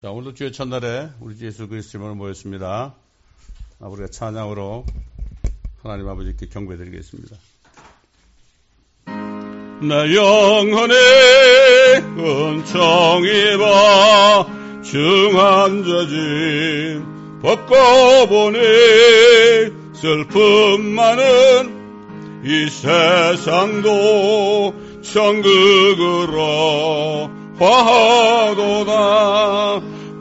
자, 오늘도 주의 첫날에 우리 주 예수 그리스도 이름으로 모였습니다. 우리가 찬양으로 하나님 아버지께 경배드리겠습니다. 내 영혼의 은총 입어 중한 죄짐 벗고보니 슬픔 많은 이 세상도 천국으로 화하도다.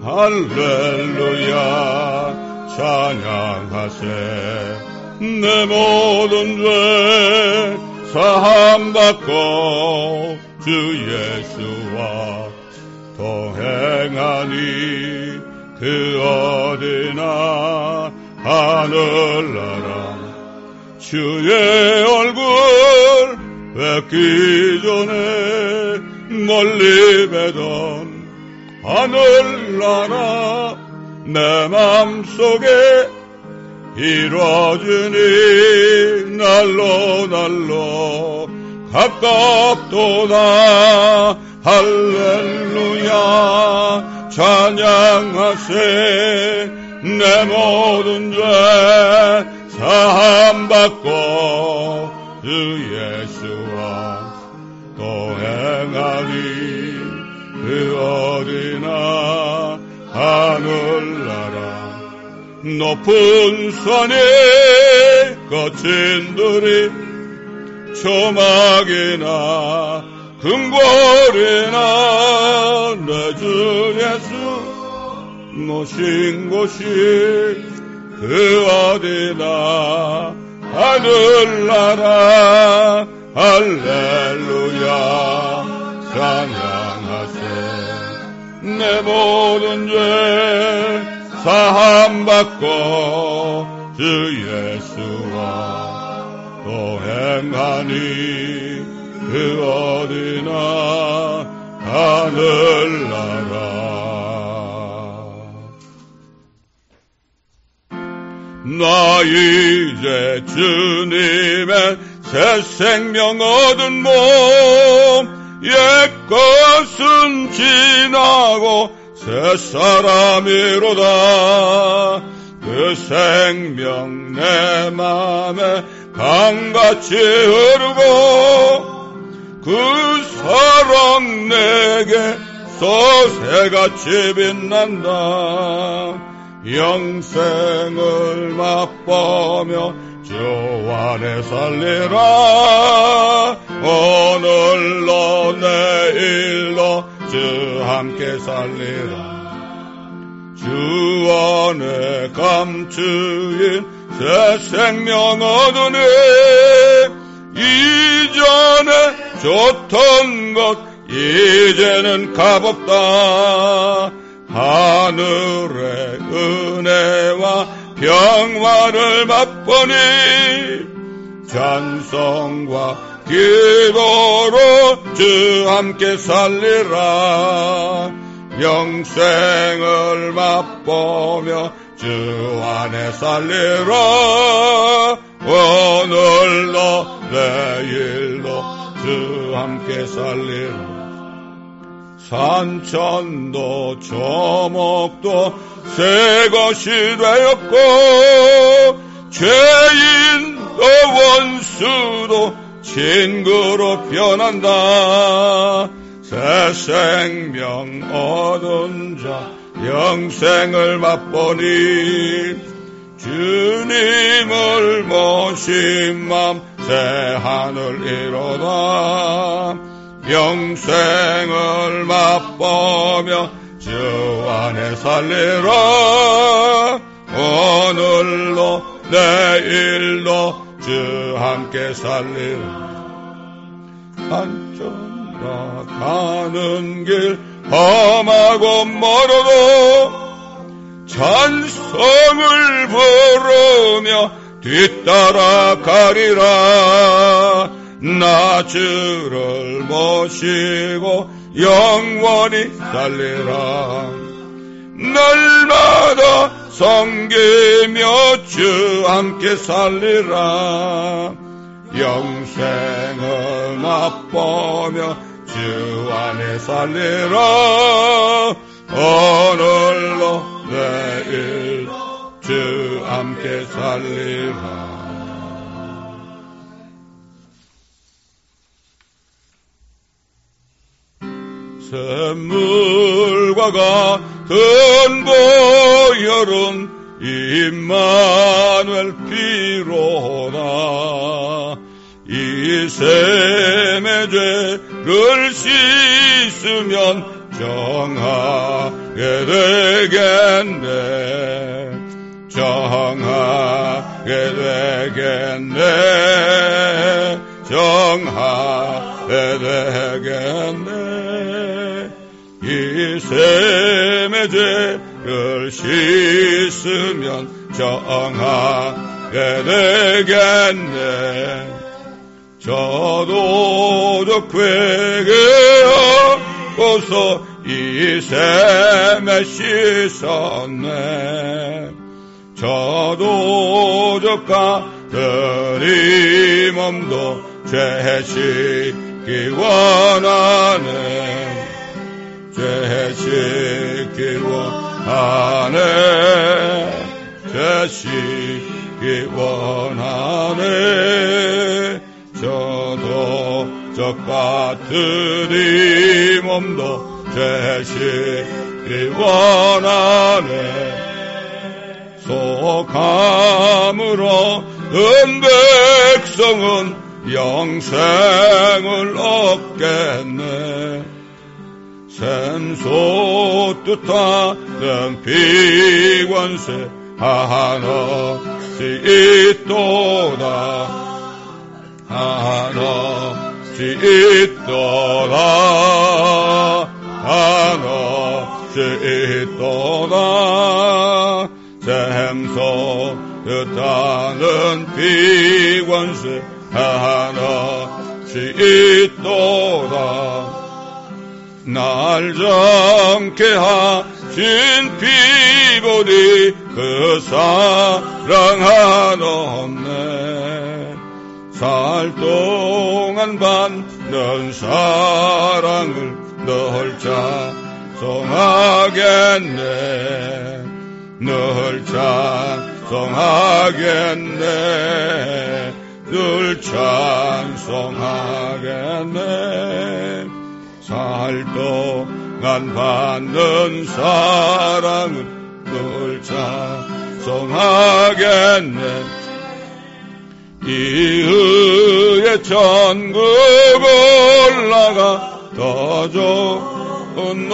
할렐루야 찬양하세. 내 모든 죄 사함받고 주 예수와 동행하니 그 어디나 하늘나라. 주의 얼굴 뵙기 전에 멀리 뵈던 하늘나라 내 맘속에 이루어지니 날로 가깝도다. 할렐루야 찬양하세. 내 모든 죄 사함받고 주 예수와 동행하니 그 어디나 하늘나라. 높은 산에 거친 들이 초막이나 금고리나 내 주 예수 모신 곳이 그 어디나 하늘나라. 할렐루야 찬양하세. 내 모든 죄 사함받고 주 예수와 동행하니 그 어디나 하늘나라. 나 이제 주님의 새 생명 얻은 몸 옛것은 지나고 새 사람이로다. 그 생명 내 맘에 강같이 흐르고 그 사랑 내게 소새같이 빛난다. 영생을 맛보며 주 안에 살리라. 오늘로 내일로 주 함께 살리라. 주 안에 감추인 새 생명 얻으니 이전에 좋던 것 이제는 값없다. 하늘의 은혜와 평화를 맛보니 찬송과 기도로 주 함께 살리라. 영생을 맛보며 주 안에 살리라. 오늘로 내일로 주 함께 살리라. 산천도 초목도 새 것이 되었고 죄인도 원수도 친구로 변한다. 새 생명 얻은 자 영생을 맛보니 주님을 모신 맘 새 하늘이로다. 영생을 맛보며 주 안에 살리라. 오늘로 내일로 주 함께 살리라. 한쪽으로 가는 길 험하고 멀어도 찬송을 부르며 뒤따라 가리라. 나 주를 모시고 영원히 살리라. 날마다 섬기며 주 함께 살리라. 영생을 맛보며 주 안에 살리라. 오늘 함께 살리라. 샘물과 같은 보혈은 임마누엘 피로다. 이 셈의 죄를 씻으면 정하게 되겠네. 정하게 되겠네. 정하게 되겠네. 이 셈의 죄를 씻으면 정하게 되겠네. 저도적 회개하고서 이 셈에 씻었네. 저도적 가들이 몸도 죄 씻기 원하네. 죄 씻기 원하네. 죄 씻기 원하네. 저도 적같으니 몸도 죄 씻기 원하네. 속함으로 은 백성은 영생을 얻겠네. 샘소 뜻하는 비관세 한없이 있도다. 한없이 있도다. 한없이 있도다. 샘소 뜻하는 비관세 한없이 있도다. 날 정케 하신 피보니 그 사랑 한없네. 살 동안 받는 사랑을 늘 찬송하겠네. 늘 찬송하겠네. 늘 찬송하겠네. 살 동안 받는 사랑을 늘 찬송하겠네. 이의의 천국 올라가 더 좋은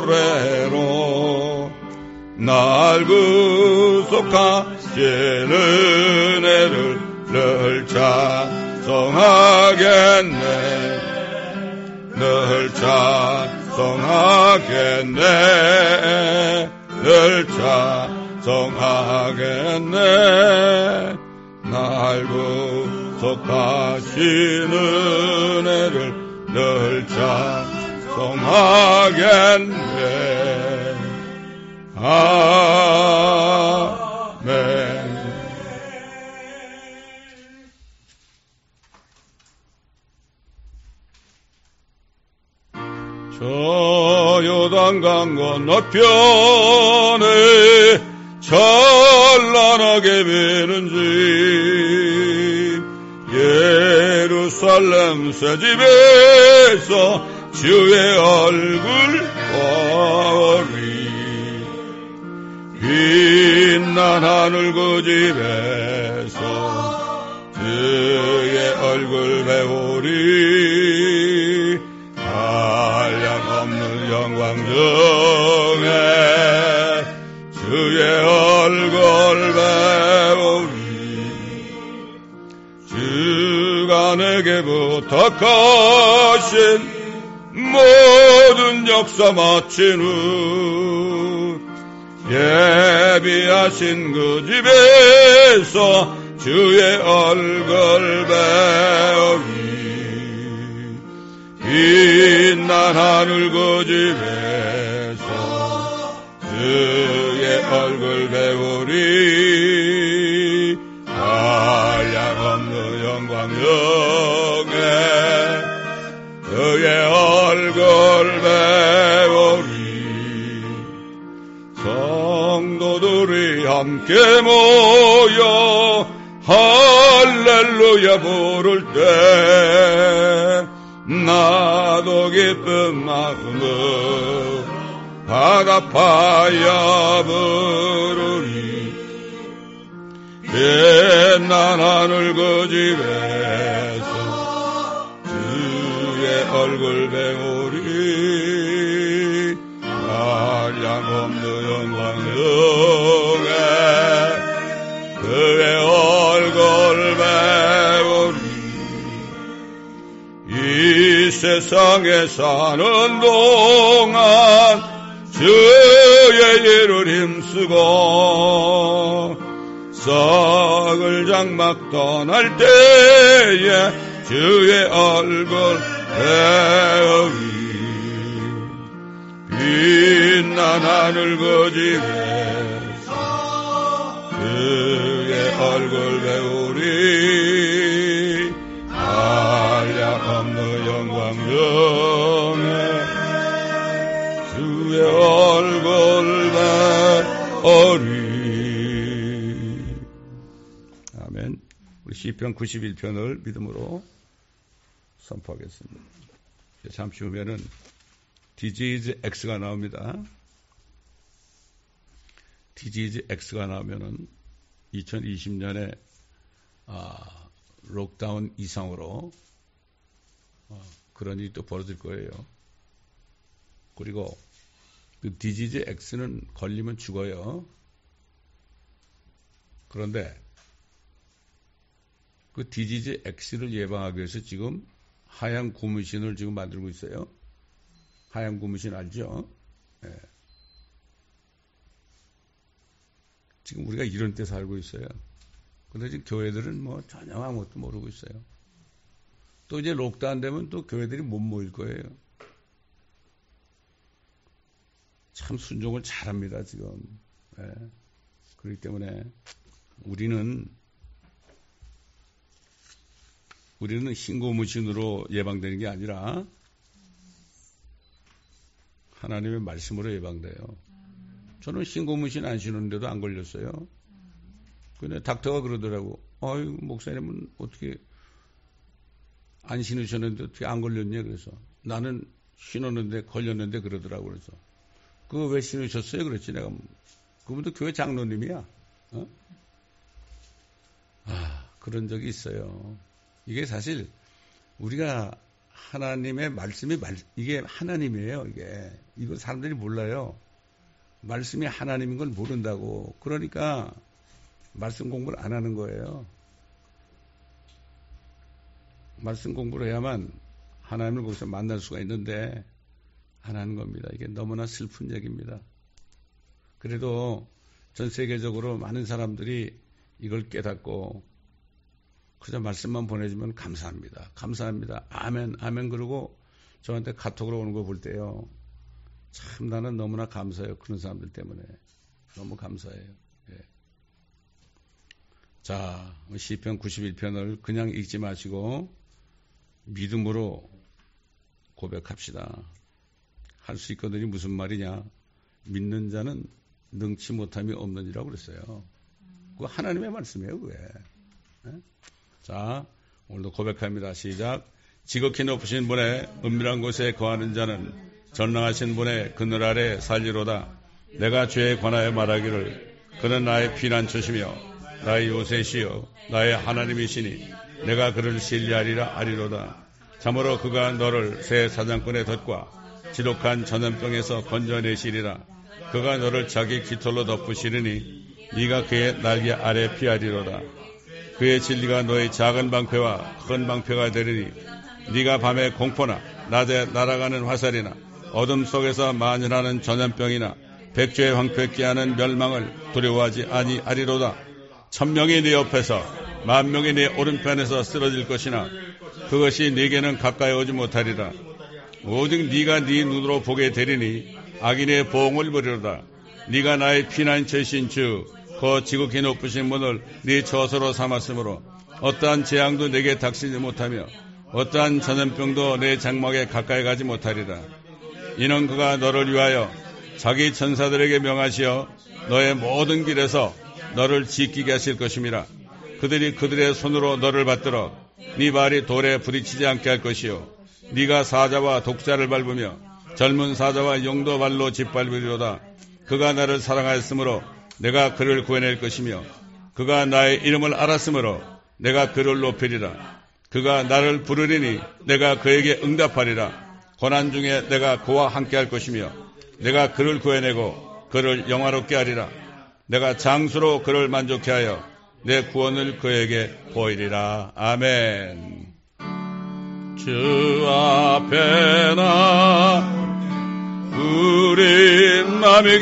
노래로 날 구속하신 은혜를 늘 찬송하겠네. 늘 찬송하겠네. 늘 찬송하겠네. 날 구속하신 은혜를 늘 찬송하겠네. 아멘. 저 요단강 건너편에 찬란하게 비는 집 예루살렘 새집에서 주의 얼굴 보리. 빛난 하늘 그 집에서 주의 얼굴 배우리. 한량없는 영광 중에 주의 얼굴 배우리. 주가 내게 부탁하신 모든 역사 마친 후 예비하신 그 집에서 주의 얼굴 배우리. 빛난 하늘 그 집에서 주의 얼굴 배우리. 한량없는 영광 중에 그의 얼굴 배우리. 성도들이 함께 모여 할렐루야 부를 때 나도 기쁜 마음으로 바다파야 부르리. 빛난 하늘 그 집에서 주의 얼굴 배우리. 한량없는 영광 중에 그의 얼굴 배우리. 이 세상에 사는 동안 주의 일을 힘쓰고 썩을 장막 떠날 때에 주의 얼굴 배우리. 빛난 하늘 그 집에서 주의 얼굴 배우리. 한량없는 영광 중에 주의 얼굴 배우리. 아멘. 우리 시편 91편을 믿음으로 선포하겠습니다. 잠시 후면은 디지즈 X가 나옵니다. 디지즈 X가 나오면은 2020년에 록다운 이상으로 그런 일이 또 벌어질 거예요. 그리고 그 디지즈 X는 걸리면 죽어요. 그런데 그 디지즈 X를 예방하기 위해서 지금 하얀 고무신을 지금 만들고 있어요. 하얀 고무신 알죠? 네. 지금 우리가 이런 때 살고 있어요. 근데 지금 교회들은 뭐 전혀 아무것도 모르고 있어요. 또 이제 록다운 되면 또 교회들이 못 모일 거예요. 참 순종을 잘합니다, 지금. 네. 그렇기 때문에 우리는 흰 고무신으로 예방되는 게 아니라 하나님의 말씀으로 예방돼요. 저는 흰 고무신 안 신었는데도 안 걸렸어요. 근데 닥터가 그러더라고. 아유, 목사님은 어떻게 안 신으셨는데 어떻게 안 걸렸냐? 그래서 나는 신었는데 걸렸는데 그러더라고. 그래서 그거 왜 신으셨어요? 그랬지. 내가 그분도 교회 장로님이야. 그런 적이 있어요. 이게 사실 우리가 하나님의 말씀이 이게 하나님이에요. 이거 사람들이 몰라요. 말씀이 하나님인 걸 모른다고. 그러니까 말씀 공부를 안 하는 거예요. 말씀 공부를 해야만 하나님을 거기서 만날 수가 있는데 안 하는 겁니다. 이게 너무나 슬픈 얘기입니다. 그래도 전 세계적으로 많은 사람들이 이걸 깨닫고 그저 말씀만 보내주면 감사합니다. 감사합니다. 아멘, 아멘. 그러고 저한테 카톡으로 오는 거 볼 때요. 참 나는 너무나 감사해요. 그런 사람들 때문에. 너무 감사해요. 예. 자, 시편 91편을 그냥 읽지 마시고 믿음으로 고백합시다. 할 수 있거든요. 무슨 말이냐. 믿는 자는 능치 못함이 없느니라고 그랬어요. 그거 하나님의 말씀이에요. 그게. 예? 자, 오늘도 고백합니다. 시작. 지극히 높으신 분의 은밀한 곳에 거하는 자는 전능하신 분의 그늘 아래 살리로다. 내가 죄에 관하여 말하기를 그는 나의 피난처시며 나의 요새시여 나의 하나님이시니 내가 그를 신뢰하리라 하리로다. 참으로 그가 너를 새 사냥꾼의 덫과 지독한 전염병에서 건져내시리라. 그가 너를 자기 깃털로 덮으시리니 네가 그의 날개 아래 피하리로다. 그의 진리가 너의 작은 방패와 큰 방패가 되리니 네가 밤에 공포나 낮에 날아가는 화살이나 어둠 속에서 만연하는 전염병이나 백주의 황폐케 하는 멸망을 두려워하지 아니하리로다. 1000명이 네 옆에서 10,000명이 네 오른편에서 쓰러질 것이나 그것이 네게는 가까이 오지 못하리라. 오직 네가 네 눈으로 보게 되리니 악인의 보응을 버리로다. 네가 나의 피난처이신 주 그 지극히 높으신 분을 네 처소로 삼았으므로 어떠한 재앙도 내게 닥치지 못하며 어떠한 전염병도 내 장막에 가까이 가지 못하리라. 이는 그가 너를 위하여 자기 천사들에게 명하시어 너의 모든 길에서 너를 지키게 하실 것임이라. 그들이 그들의 손으로 너를 받들어 네 발이 돌에 부딪히지 않게 할 것이요 네가 사자와 독자를 밟으며 젊은 사자와 용도 발로 짓밟으리로다. 그가 나를 사랑하였으므로 내가 그를 구해낼 것이며 그가 나의 이름을 알았으므로 내가 그를 높이리라. 그가 나를 부르리니 내가 그에게 응답하리라. 고난 중에 내가 그와 함께할 것이며 내가 그를 구해내고 그를 영화롭게 하리라. 내가 장수로 그를 만족케 하여 내 구원을 그에게 보이리라. 아멘. 주 앞에 나 우리 맘이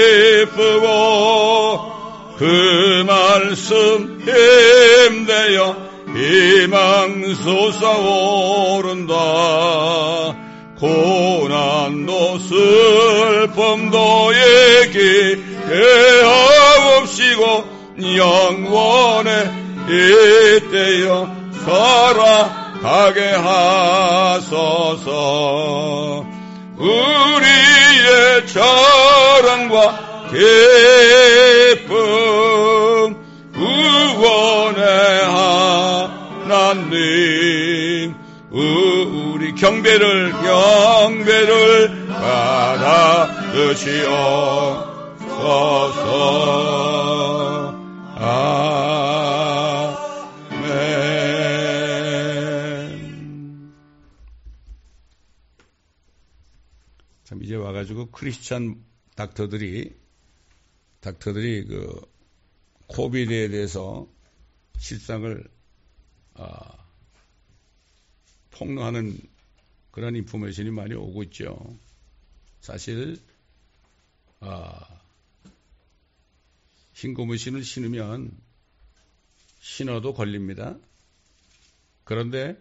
기쁘고 그 말씀 힘내어 희망 솟아오른다. 고난도 슬픔도 얘기해 하옵시고 영원에 이때여 살아가게 하소서. 우리의 자랑과 기쁨 구원의 하나님 우리 경배를 받아주시옵소서. 아멘. 참 이제 와가지고 크리스찬 닥터들이 그 코비드에 대해서 실상을 폭로하는 그런 인포메이션이 많이 오고 있죠. 사실 흰 고무신을 신으면 신어도 걸립니다. 그런데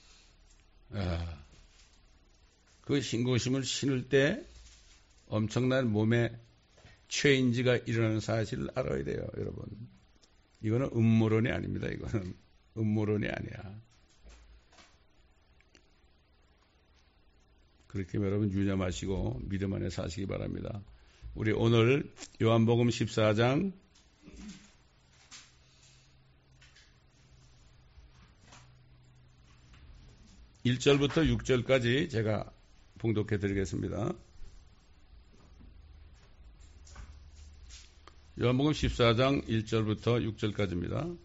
그 흰 고무신을 신을 때 엄청난 몸에 체인지가 일어나는 사실을 알아야 돼요, 여러분. 이거는 음모론이 아닙니다. 이거는 음모론이 아니야. 그렇게 여러분 유념하시고 믿음 안에 사시기 바랍니다. 우리 오늘 요한복음 14장 1절부터 6절까지 제가 봉독해 드리겠습니다. 요한복음 14장 1절부터 6절까지입니다.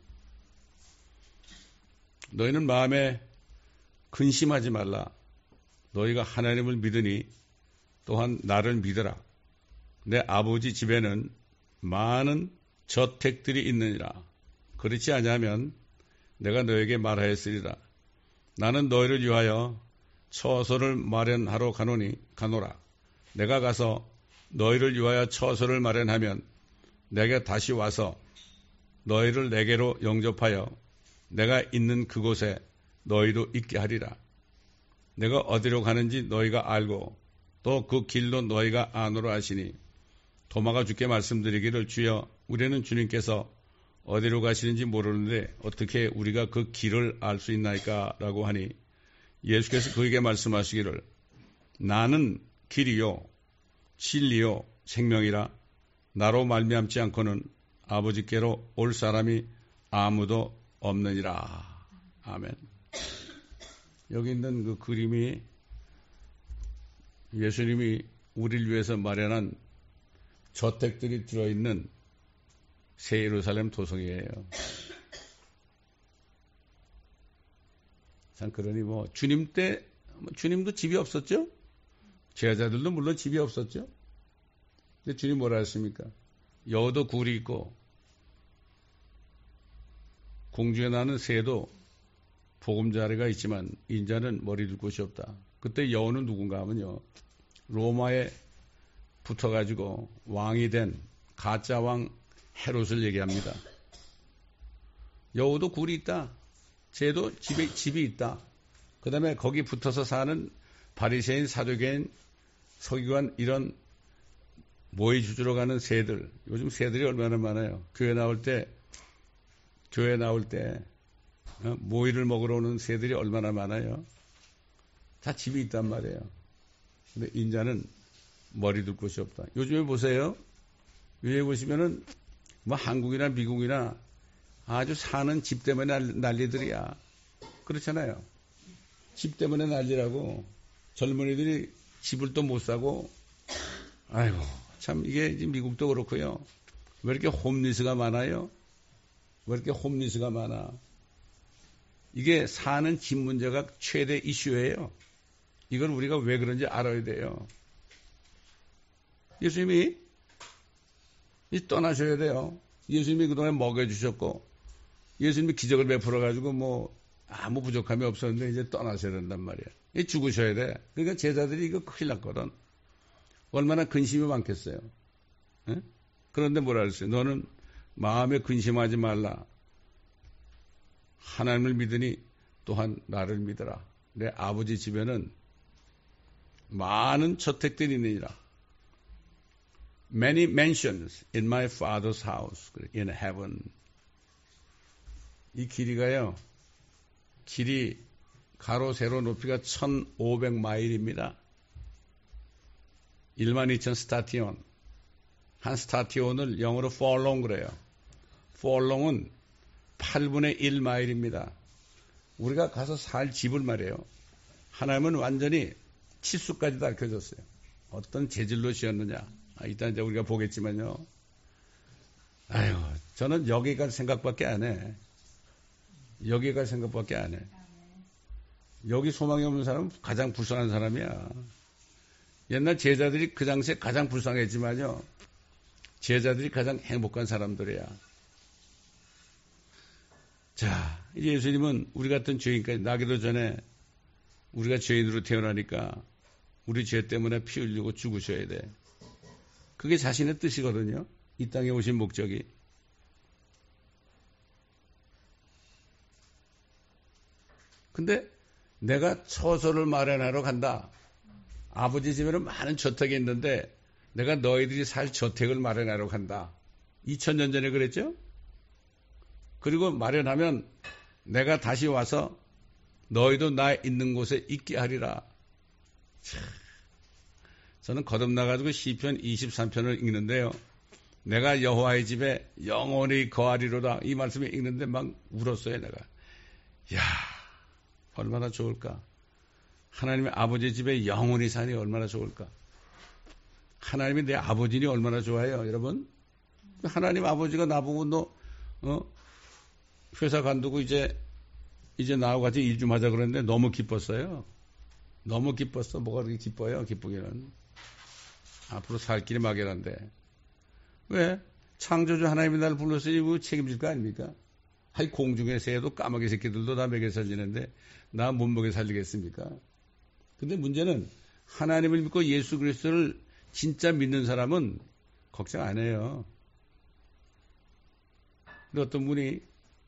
너희는 마음에 근심하지 말라. 너희가 하나님을 믿으니 또한 나를 믿으라. 내 아버지 집에는 많은 저택들이 있느니라. 그렇지 아니하면 내가 너에게 말하였으리라. 나는 너희를 위하여 처소를 마련하러 가노라. 내가 가서 너희를 위하여 처소를 마련하면 내게 다시 와서 너희를 내게로 영접하여 내가 있는 그곳에 너희도 있게 하리라. 내가 어디로 가는지 너희가 알고 또 그 길로 너희가 아노라 하시니 도마가 주께 말씀드리기를 주여 우리는 주님께서 어디로 가시는지 모르는데 어떻게 우리가 그 길을 알 수 있나이까? 라고 하니 예수께서 그에게 말씀하시기를 나는 길이요 진리요 생명이라 나로 말미암지 않고는 아버지께로 올 사람이 아무도 없느니라. 아멘. 여기 있는 그 그림이 예수님이 우리를 위해서 마련한 저택들이 들어있는 새 예루살렘 도성이에요. 참 그러니 주님 때 주님도 집이 없었죠? 제자들도 물론 집이 없었죠? 근데 주님 뭐라 했습니까? 여우도 굴이 있고 공중에 나는 새도 보금자리가 있지만 인자는 머리 둘 곳이 없다. 그때 여우는 누군가 하면요. 로마에 붙어가지고 왕이 된 가짜 왕 헤롯을 얘기합니다. 여우도 굴이 있다. 쟤도 집이 있다. 그 다음에 거기 붙어서 사는 바리새인, 사두개인, 서기관 이런 모이 주주러 가는 새들. 요즘 새들이 얼마나 많아요. 교회 나올 때 모이를 먹으러 오는 새들이 얼마나 많아요. 다 집이 있단 말이에요. 근데 인자는 머리 둘 곳이 없다. 요즘에 보세요. 요즘에 보시면은 뭐 한국이나 미국이나 아주 사는 집 때문에 난리들이야. 그렇잖아요. 집 때문에 난리라고. 젊은이들이 집을 또 못 사고. 아이고, 참 이게 미국도 그렇고요. 왜 이렇게 홈리스가 많아요? 왜 이렇게 홈리스가 많아? 이게 사는 집 문제가 최대 이슈예요. 이걸 우리가 왜 그런지 알아야 돼요. 예수님이 떠나셔야 돼요. 예수님이 그동안 먹여주셨고, 예수님이 기적을 베풀어가지고 뭐 아무 부족함이 없었는데 이제 떠나셔야 된단 말이야. 죽으셔야 돼. 그러니까 제자들이 이거 큰일 났거든. 얼마나 근심이 많겠어요. 에? 그런데 뭐라 그랬어요? 너는 마음에 근심하지 말라. 하나님을 믿으니 또한 나를 믿어라. 내 아버지 집에는 많은 저택들이 있느니라. Many mansions in my father's house in heaven. 이 길이가요. 길이 가로 세로 높이가 1500마일입니다. 12,000 스타티온. 한 스타티온을 영어로 furlong 그래요. furlong은 8분의 1마일입니다. 우리가 가서 살 집을 말이에요. 하나님은 완전히 치수까지 다 켜졌어요. 어떤 재질로 지었느냐. 이따 이제 우리가 보겠지만요. 아유, 저는 여기 갈 생각밖에 안 해. 여기 갈 생각밖에 안 해. 여기 소망이 없는 사람은 가장 불쌍한 사람이야. 옛날 제자들이 그 당시에 가장 불쌍했지만요. 제자들이 가장 행복한 사람들이야. 자, 이제 예수님은 우리 같은 죄인까지 나기도 전에 우리가 죄인으로 태어나니까 우리 죄 때문에 피 흘리고 죽으셔야 돼. 그게 자신의 뜻이거든요. 이 땅에 오신 목적이. 근데 내가 처소를 마련하러 간다. 아버지 집에는 많은 저택이 있는데 내가 너희들이 살 저택을 마련하러 간다. 2000년 전에 그랬죠? 그리고 마련하면 내가 다시 와서 너희도 나 있는 곳에 있게 하리라. 저는 거듭나가지고 시편 23편을 읽는데요. 내가 여호와의 집에 영원히 거하리로다. 이 말씀을 읽는데 막 울었어요, 내가. 이야, 얼마나 좋을까. 하나님의 아버지 집에 영원히 사니 얼마나 좋을까. 하나님이 내 아버지니 얼마나 좋아요, 여러분. 하나님 아버지가 나보고 너 회사 간두고 이제 나하고 같이 일 좀 하자 그랬는데 너무 기뻤어요. 너무 기뻤어. 뭐가 그렇게 기뻐요, 기쁘기는. 앞으로 살 길이 막연한데. 왜? 창조주 하나님이 나를 불렀으니 뭐 책임질 거 아닙니까? 하이 공중의 새도 까마귀 새끼들도 다 먹여 살리는데 나 못 먹여 살리겠습니까? 근데 문제는 하나님을 믿고 예수 그리스도를 진짜 믿는 사람은 걱정 안 해요. 근데 어떤 분이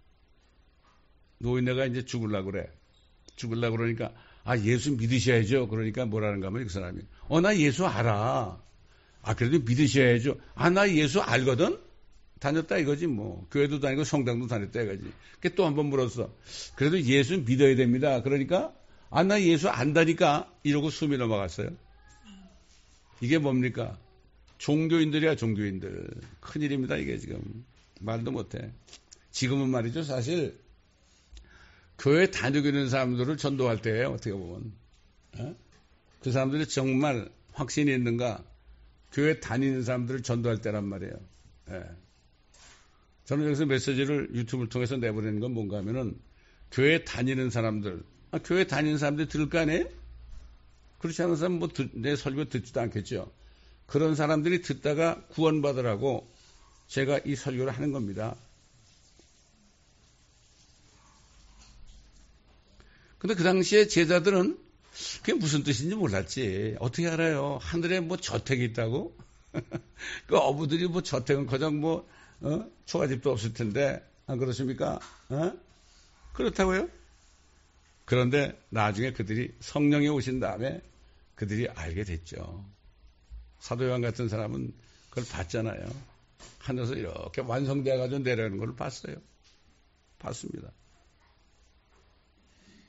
노인네가 이제 죽으려고 그래. 죽으려고 그러니까 예수 믿으셔야죠. 그러니까 뭐라는가 하면 그 사람이 나 예수 알아. 그래도 믿으셔야죠. 나 예수 알거든? 다녔다 이거지 뭐. 교회도 다니고 성당도 다녔다 이거지. 또 한 번 물었어. 그래도 예수 믿어야 됩니다. 그러니까 나 예수 안다니까 이러고 숨이 넘어갔어요. 이게 뭡니까? 종교인들이야 종교인들. 큰일입니다 이게 지금. 말도 못해. 지금은 말이죠 사실 교회 다니고 있는 사람들을 전도할 때예요. 어떻게 보면. 그 사람들이 정말 확신이 있는가 교회 다니는 사람들을 전도할 때란 말이에요. 저는 여기서 메시지를 유튜브를 통해서 내보내는 건 뭔가 하면은 교회 다니는 사람들, 교회 다니는 사람들이 들을 거 아니에요? 그렇지 않은 사람은 내 설교 듣지도 않겠죠. 그런 사람들이 듣다가 구원받으라고 제가 이 설교를 하는 겁니다. 근데 그 당시에 제자들은 그게 무슨 뜻인지 몰랐지. 어떻게 알아요? 하늘에 뭐 저택이 있다고? 그 어부들이 뭐 저택은 그냥 초가집도 없을 텐데, 안 그렇습니까? 그렇다고요? 그런데 나중에 그들이 성령이 오신 다음에 그들이 알게 됐죠. 사도 요한 같은 사람은 그걸 봤잖아요. 하늘에서 이렇게 완성되어가지고 내려오는 걸 봤어요. 봤습니다.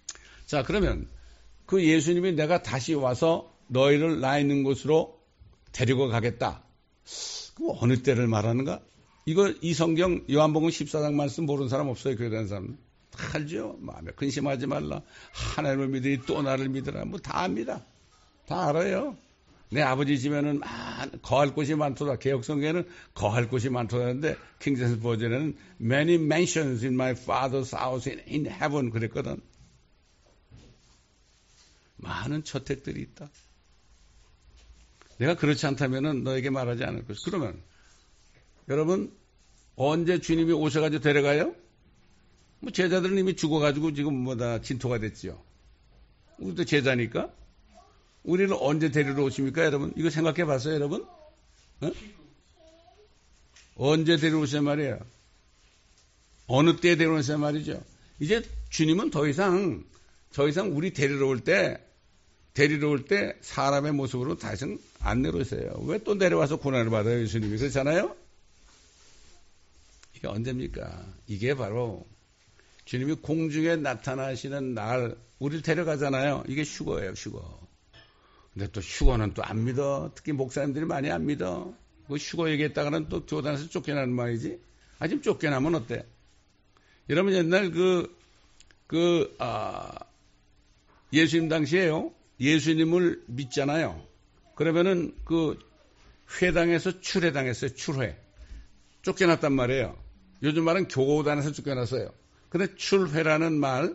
자, 그러면 그 예수님이 내가 다시 와서 너희를 나 있는 곳으로 데리고 가겠다. 그럼 어느 때를 말하는가? 이 성경 요한복음 14장 말씀 모르는 사람 없어요. 교회 다니는 사람. 다 알죠. 마음에 근심하지 말라. 하나님을 믿으니 또 나를 믿으라. 뭐 다 압니다. 다 알아요. 내 아버지 집에는 거할 곳이 많도다. 개혁성경에는 거할 곳이 많도다는데 킹제임스 버전에는 many mansions in my father's house in heaven 그랬거든. 많은 저택들이 있다. 내가 그렇지 않다면은 너에게 말하지 않을 것이다. 그러면 여러분 언제 주님이 오셔가지고 데려가요? 뭐 제자들은 이미 죽어가지고 지금 뭐 다 진토가 됐지요. 우리도 제자니까. 우리를 언제 데리러 오십니까, 여러분? 이거 생각해 봤어요, 여러분? 어? 언제 데리러 오시냐 말이에요. 어느 때에 데리러 오시냐 말이죠. 이제 주님은 더 이상 우리 데리러 올 때 사람의 모습으로 다시는 안 내려오세요. 왜 또 내려와서 고난을 받아요, 예수님이? 그렇잖아요? 이게 언제입니까? 이게 바로 주님이 공중에 나타나시는 날, 우리를 데려가잖아요. 이게 휴거예요, 휴거. 근데 또 휴거는 또 안 믿어. 특히 목사님들이 많이 안 믿어. 그 휴거 얘기했다가는 또 교단에서 쫓겨나는 말이지. 지금 쫓겨나면 어때? 여러분 옛날 예수님 당시에요. 예수님을 믿잖아요. 그러면은 그 회당에서 출회당했어요. 출회. 쫓겨났단 말이에요. 요즘 말은 교단에서 쫓겨났어요. 근데 출회라는 말,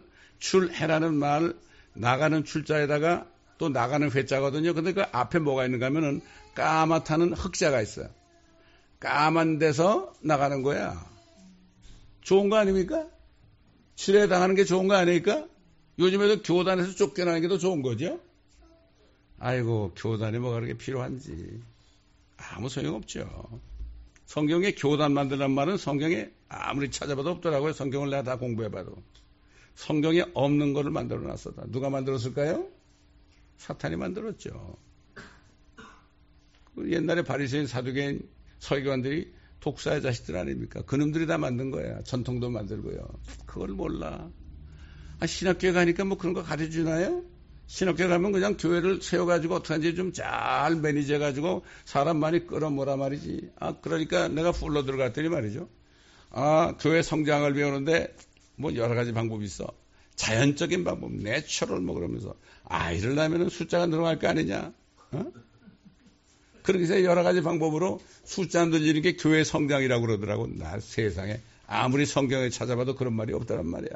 나가는 출자에다가 또 나가는 회자거든요. 근데 그 앞에 뭐가 있는가 하면은 까맣다는 흑자가 있어요. 까만 데서 나가는 거야. 좋은 거 아닙니까? 출애당하는 게 좋은 거 아닙니까? 요즘에도 교단에서 쫓겨나는 게 더 좋은 거죠? 아이고, 교단이 뭐가 그렇게 필요한지. 아무 소용없죠. 성경에 교단 만드는 말은 성경에 아무리 찾아봐도 없더라고요. 성경을 내가 다 공부해봐도. 성경에 없는 거를 만들어 놨었다. 누가 만들었을까요? 사탄이 만들었죠. 옛날에 바리새인, 사두개인, 서기관들이 독사의 자식들 아닙니까? 그놈들이 다 만든 거야. 전통도 만들고요. 그걸 몰라. 신학교에 가니까 뭐 그런 거 가르쳐주나요? 신학교에 가면 그냥 교회를 세워가지고 어떡하는지 좀 잘 매니저해가지고 사람 많이 끌어모라 말이지. 그러니까 내가 풀로 들어갔더니 말이죠. 교회 성장을 배우는데 뭐 여러 가지 방법이 있어. 자연적인 방법, 내추럴 뭐 그러면서 아이를 낳으면 숫자가 늘어날 거 아니냐? 그렇게 해서 여러 가지 방법으로 숫자 늘리는 게 교회 성장이라고 그러더라고. 나 세상에 아무리 성경에 찾아봐도 그런 말이 없다란 말이야.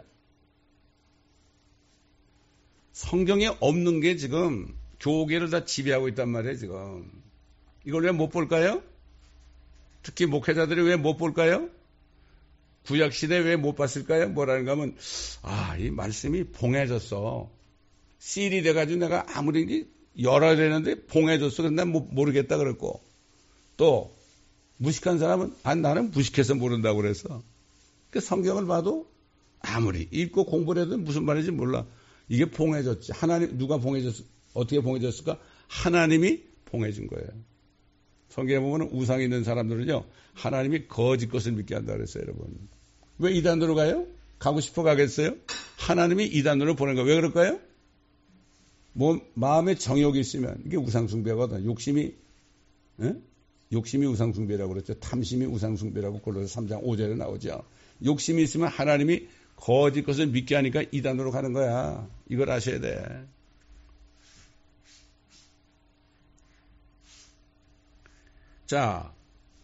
성경에 없는 게 지금 교계를 다 지배하고 있단 말이에요, 지금. 이걸 왜 못 볼까요? 특히 목회자들이 왜 못 볼까요? 구약시대 왜 못 봤을까요? 뭐라는가 하면, 이 말씀이 봉해졌어. 씰이 돼가지고 내가 아무리 열어야 되는데 봉해졌어. 그래서 난 모르겠다 그랬고. 또, 무식한 사람은, 나는 무식해서 모른다고 그랬어. 그 성경을 봐도 아무리 읽고 공부를 해도 무슨 말인지 몰라. 이게 봉해졌지. 누가 어떻게 봉해졌을까? 하나님이 봉해진 거예요. 성경에 보면 우상이 있는 사람들은요, 하나님이 거짓 것을 믿게 한다 그랬어요, 여러분. 왜 이단으로 가요? 가고 싶어 가겠어요? 하나님이 이단으로 보낸 거예요. 왜 그럴까요? 마음에 정욕이 있으면, 이게 우상숭배거든. 욕심이 우상숭배라고 그랬죠. 탐심이 우상숭배라고 골로새 3장 5절에 나오죠. 욕심이 있으면 하나님이 거짓 것을 믿게 하니까 이단으로 가는 거야. 이걸 아셔야 돼. 자,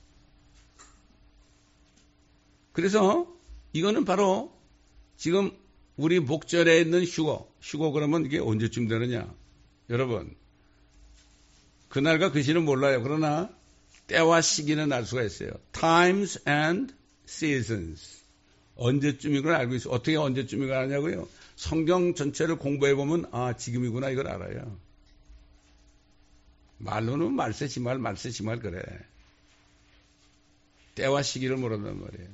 그래서 이거는 바로 지금 우리 목절에 있는 휴거 그러면 이게 언제쯤 되느냐? 여러분, 그날과 그 시는 몰라요. 그러나 때와 시기는 알 수가 있어요. Times and seasons. 언제쯤인 걸 알고 있어요. 어떻게 언제쯤인 걸 아냐고요? 성경 전체를 공부해보면 지금이구나 이걸 알아요. 말로는 말세지말 그래. 때와 시기를 모른단 말이에요.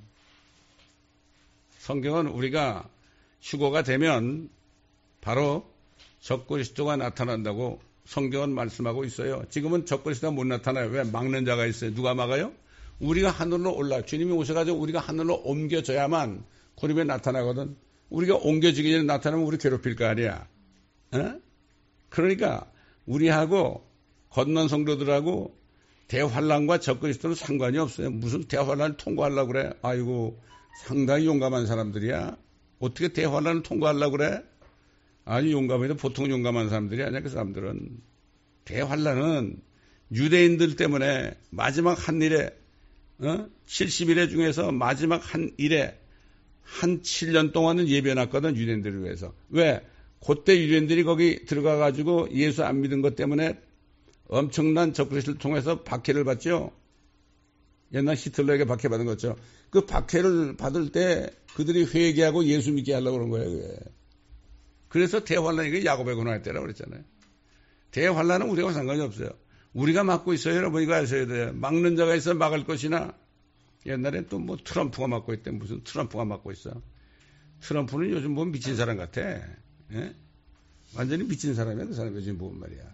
성경은 우리가 휴거가 되면 바로 적그리스도가 나타난다고 성경은 말씀하고 있어요. 지금은 적그리스도가 못 나타나요. 왜? 막는 자가 있어요. 누가 막아요? 우리가 하늘로 주님이 오셔가지고 우리가 하늘로 옮겨져야만 그림에 나타나거든. 우리가 옮겨지기 전에 나타나면 우리 괴롭힐 거 아니야. 그러니까 우리하고 건넌 성도들하고 대환란과 적그리스도는 상관이 없어요. 무슨 대환란을 통과하려고 그래? 아이고, 상당히 용감한 사람들이야. 어떻게 대환란을 통과하려고 그래? 아주 용감해도 보통 용감한 사람들이 아니야. 그 사람들은. 대환란은 유대인들 때문에 마지막 한 일에 70일에 중에서 마지막 한 일에 한 7년 동안은 예배해놨거든. 유대인들을 위해서. 왜? 그때 유대인들이 거기 들어가가지고 예수 안 믿은 것 때문에 엄청난 적그리스도를 통해서 박해를 받죠. 옛날 히틀러에게 박해받은 거죠. 그 박해를 받을 때 그들이 회개하고 예수 믿게 하려고 그런 거예요. 그게. 그래서 대환란이 야곱의 고난의 때라고 그랬잖아요. 대환란은 우리가 상관이 없어요. 우리가 막고 있어요. 여러분 이거 아셔야 돼요. 막는 자가 있어 막을 것이나. 옛날에 또 뭐 트럼프가 막고 있대. 무슨 트럼프가 막고 있어. 트럼프는 요즘 뭐 미친 사람 같아. 예? 완전히 미친 사람이야. 그 사람 요즘 보면 말이야.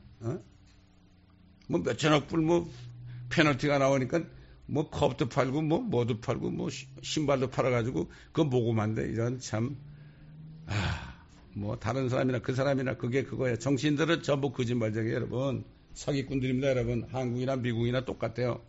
뭐 몇천억 불 뭐 페널티가 나오니까 뭐 컵도 팔고 뭐 뭐도 팔고 뭐 신발도 팔아가지고 그거 모금한데 이런 참 뭐 다른 사람이나 그 사람이나 그게 그거야. 정치인들은 전부 거짓말쟁이에요. 여러분. 사기꾼들입니다. 여러분. 한국이나 미국이나 똑같아요.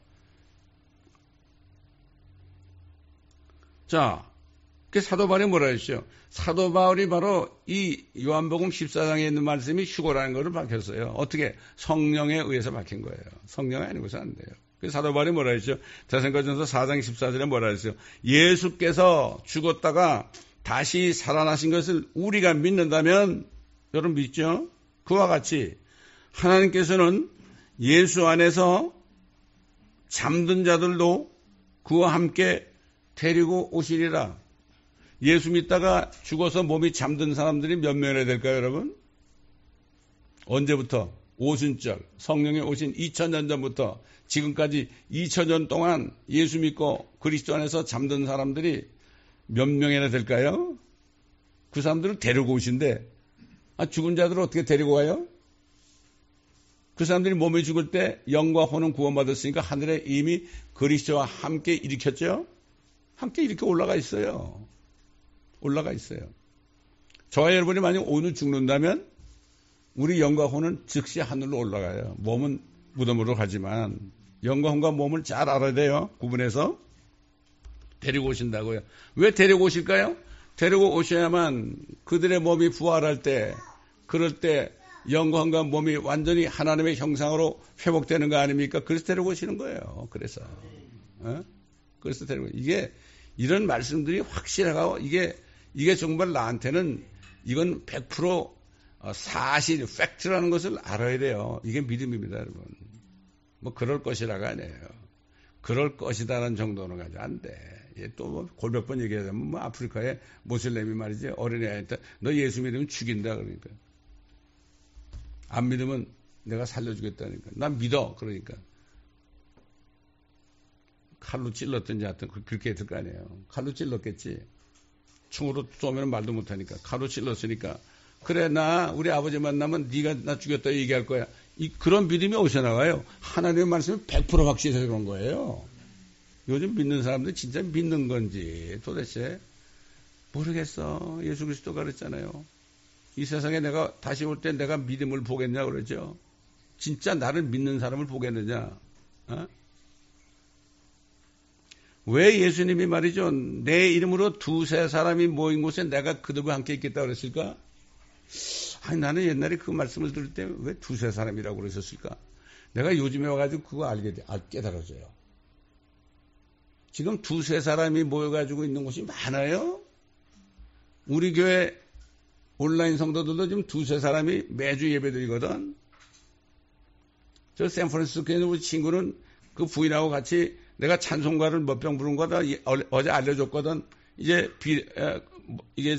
자, 그 사도 바울이 뭐라 했죠? 사도 바울이 바로 이 요한복음 14장에 있는 말씀이 휴거라는 것을 밝혔어요. 어떻게? 성령에 의해서 밝힌 거예요. 성령이 아니고서 안 돼요. 그 사도 바울이 뭐라 했죠? 데살로니가전서 4장 14절에 뭐라 했어요? 예수께서 죽었다가 다시 살아나신 것을 우리가 믿는다면, 여러분 믿죠? 그와 같이 하나님께서는 예수 안에서 잠든 자들도 그와 함께 데리고 오시리라. 예수 믿다가 죽어서 몸이 잠든 사람들이 몇 명이나 될까요, 여러분? 언제부터? 오순절, 성령이 오신 2000년 전부터 지금까지 2000년 동안 예수 믿고 그리스도 안에서 잠든 사람들이 몇 명이나 될까요? 그 사람들을 데리고 오신대. 죽은 자들을 어떻게 데리고 와요? 그 사람들이 몸이 죽을 때 영과 혼은 구원받았으니까 하늘에 이미 그리스도와 함께 일으켰죠? 함께 이렇게 올라가 있어요. 올라가 있어요. 저와 여러분이 만약 오늘 죽는다면 우리 영과 혼은 즉시 하늘로 올라가요. 몸은 무덤으로 가지만 영과 혼과 몸을 잘 알아야 돼요. 구분해서 데리고 오신다고요. 왜 데리고 오실까요? 데리고 오셔야만 그들의 몸이 부활할 때 그럴 때 영과 혼과 몸이 완전히 하나님의 형상으로 회복되는 거 아닙니까? 그래서 데리고 오시는 거예요. 그래서 그래서 데리고 이게 이런 말씀들이 확실하고 이게 정말 나한테는 이건 100% 사실, 팩트라는 것을 알아야 돼요. 이게 믿음입니다, 여러분. 뭐 그럴 것이라가 아니에요. 그럴 것이다라는 정도는 가지고 안 돼. 또 뭐 골몇 번 얘기하자면 뭐 아프리카에 모슬렘이 말이지 어린애한테 너 예수 믿으면 죽인다 그러니까. 안 믿으면 내가 살려주겠다니까. 난 믿어 그러니까. 칼로 찔렀든지 하여튼 그렇게 했을 거 아니에요. 칼로 찔렀겠지. 총으로 쏘면 말도 못하니까. 칼로 찔렀으니까. 그래 나 우리 아버지 만나면 네가 나 죽였다 얘기할 거야. 그런 믿음이 어디서 나와요? 하나님의 말씀이 100% 확실해서 그런 거예요. 요즘 믿는 사람들 진짜 믿는 건지 도대체 모르겠어. 예수 그리스도가 그랬잖아요. 이 세상에 내가 다시 올 때 내가 믿음을 보겠냐 그러죠. 진짜 나를 믿는 사람을 보겠느냐. 왜 예수님이 말이죠. 내 이름으로 두세 사람이 모인 곳에 내가 그들과 함께 있겠다고 그랬을까? 아니 나는 옛날에 그 말씀을 들을 때 왜 두세 사람이라고 그러셨을까? 내가 요즘에 와가지고 그거 깨달아져요. 지금 두세 사람이 모여가지고 있는 곳이 많아요. 우리 교회 온라인 성도들도 지금 두세 사람이 매주 예배드리거든. 저 샌프란시스코에 있는 우리 친구는 그 부인하고 같이 내가 찬송가를 몇 병 부른 거다 어제 알려줬거든. 이제 이게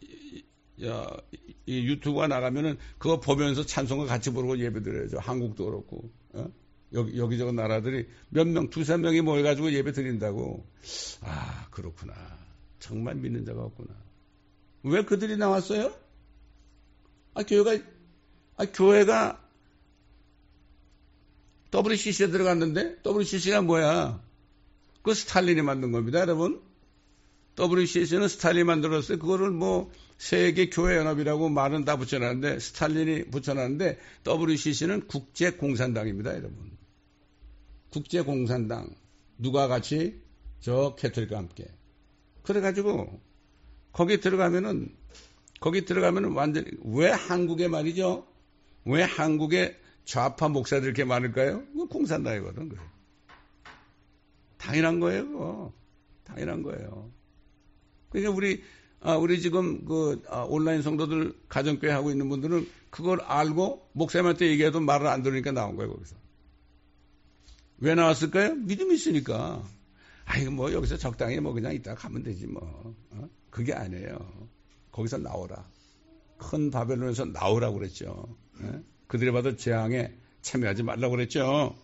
이 유튜브가 나가면은 그거 보면서 찬송가 같이 부르고 예배드려야죠. 한국도 그렇고 여기저기 나라들이 몇 명, 두세 명이 모여가지고 예배 드린다고. 아 그렇구나. 정말 믿는 자가 없구나. 왜 그들이 나왔어요? 교회가 WCC에 들어갔는데 WCC가 뭐야? 그거 스탈린이 만든 겁니다, 여러분. WCC는 스탈린이 만들었어요. 그거를 뭐 세계교회연합이라고 말은 다 붙여놨는데 스탈린이 붙여놨는데 WCC는 국제공산당입니다, 여러분. 국제공산당 누가 같이 저 캐톨릭과 함께 그래가지고 거기 들어가면은 완전히 왜 한국에 말이죠? 왜 한국에 좌파 목사들 이렇게 많을까요? 이거 공산당이거든. 그래. 당연한 거예요. 그거. 당연한 거예요. 그러니까 우리 지금 온라인 성도들 가정교회 하고 있는 분들은 그걸 알고 목사님한테 얘기해도 말을 안 들으니까 나온 거예요. 거기서. 왜 나왔을까요? 믿음이 있으니까. 아이고 뭐 여기서 적당히 뭐 그냥 이따가 가면 되지 뭐. 그게 아니에요. 거기서 나오라. 큰 바벨론에서 나오라고 그랬죠. 그들이 받을 재앙에 참여하지 말라고 그랬죠.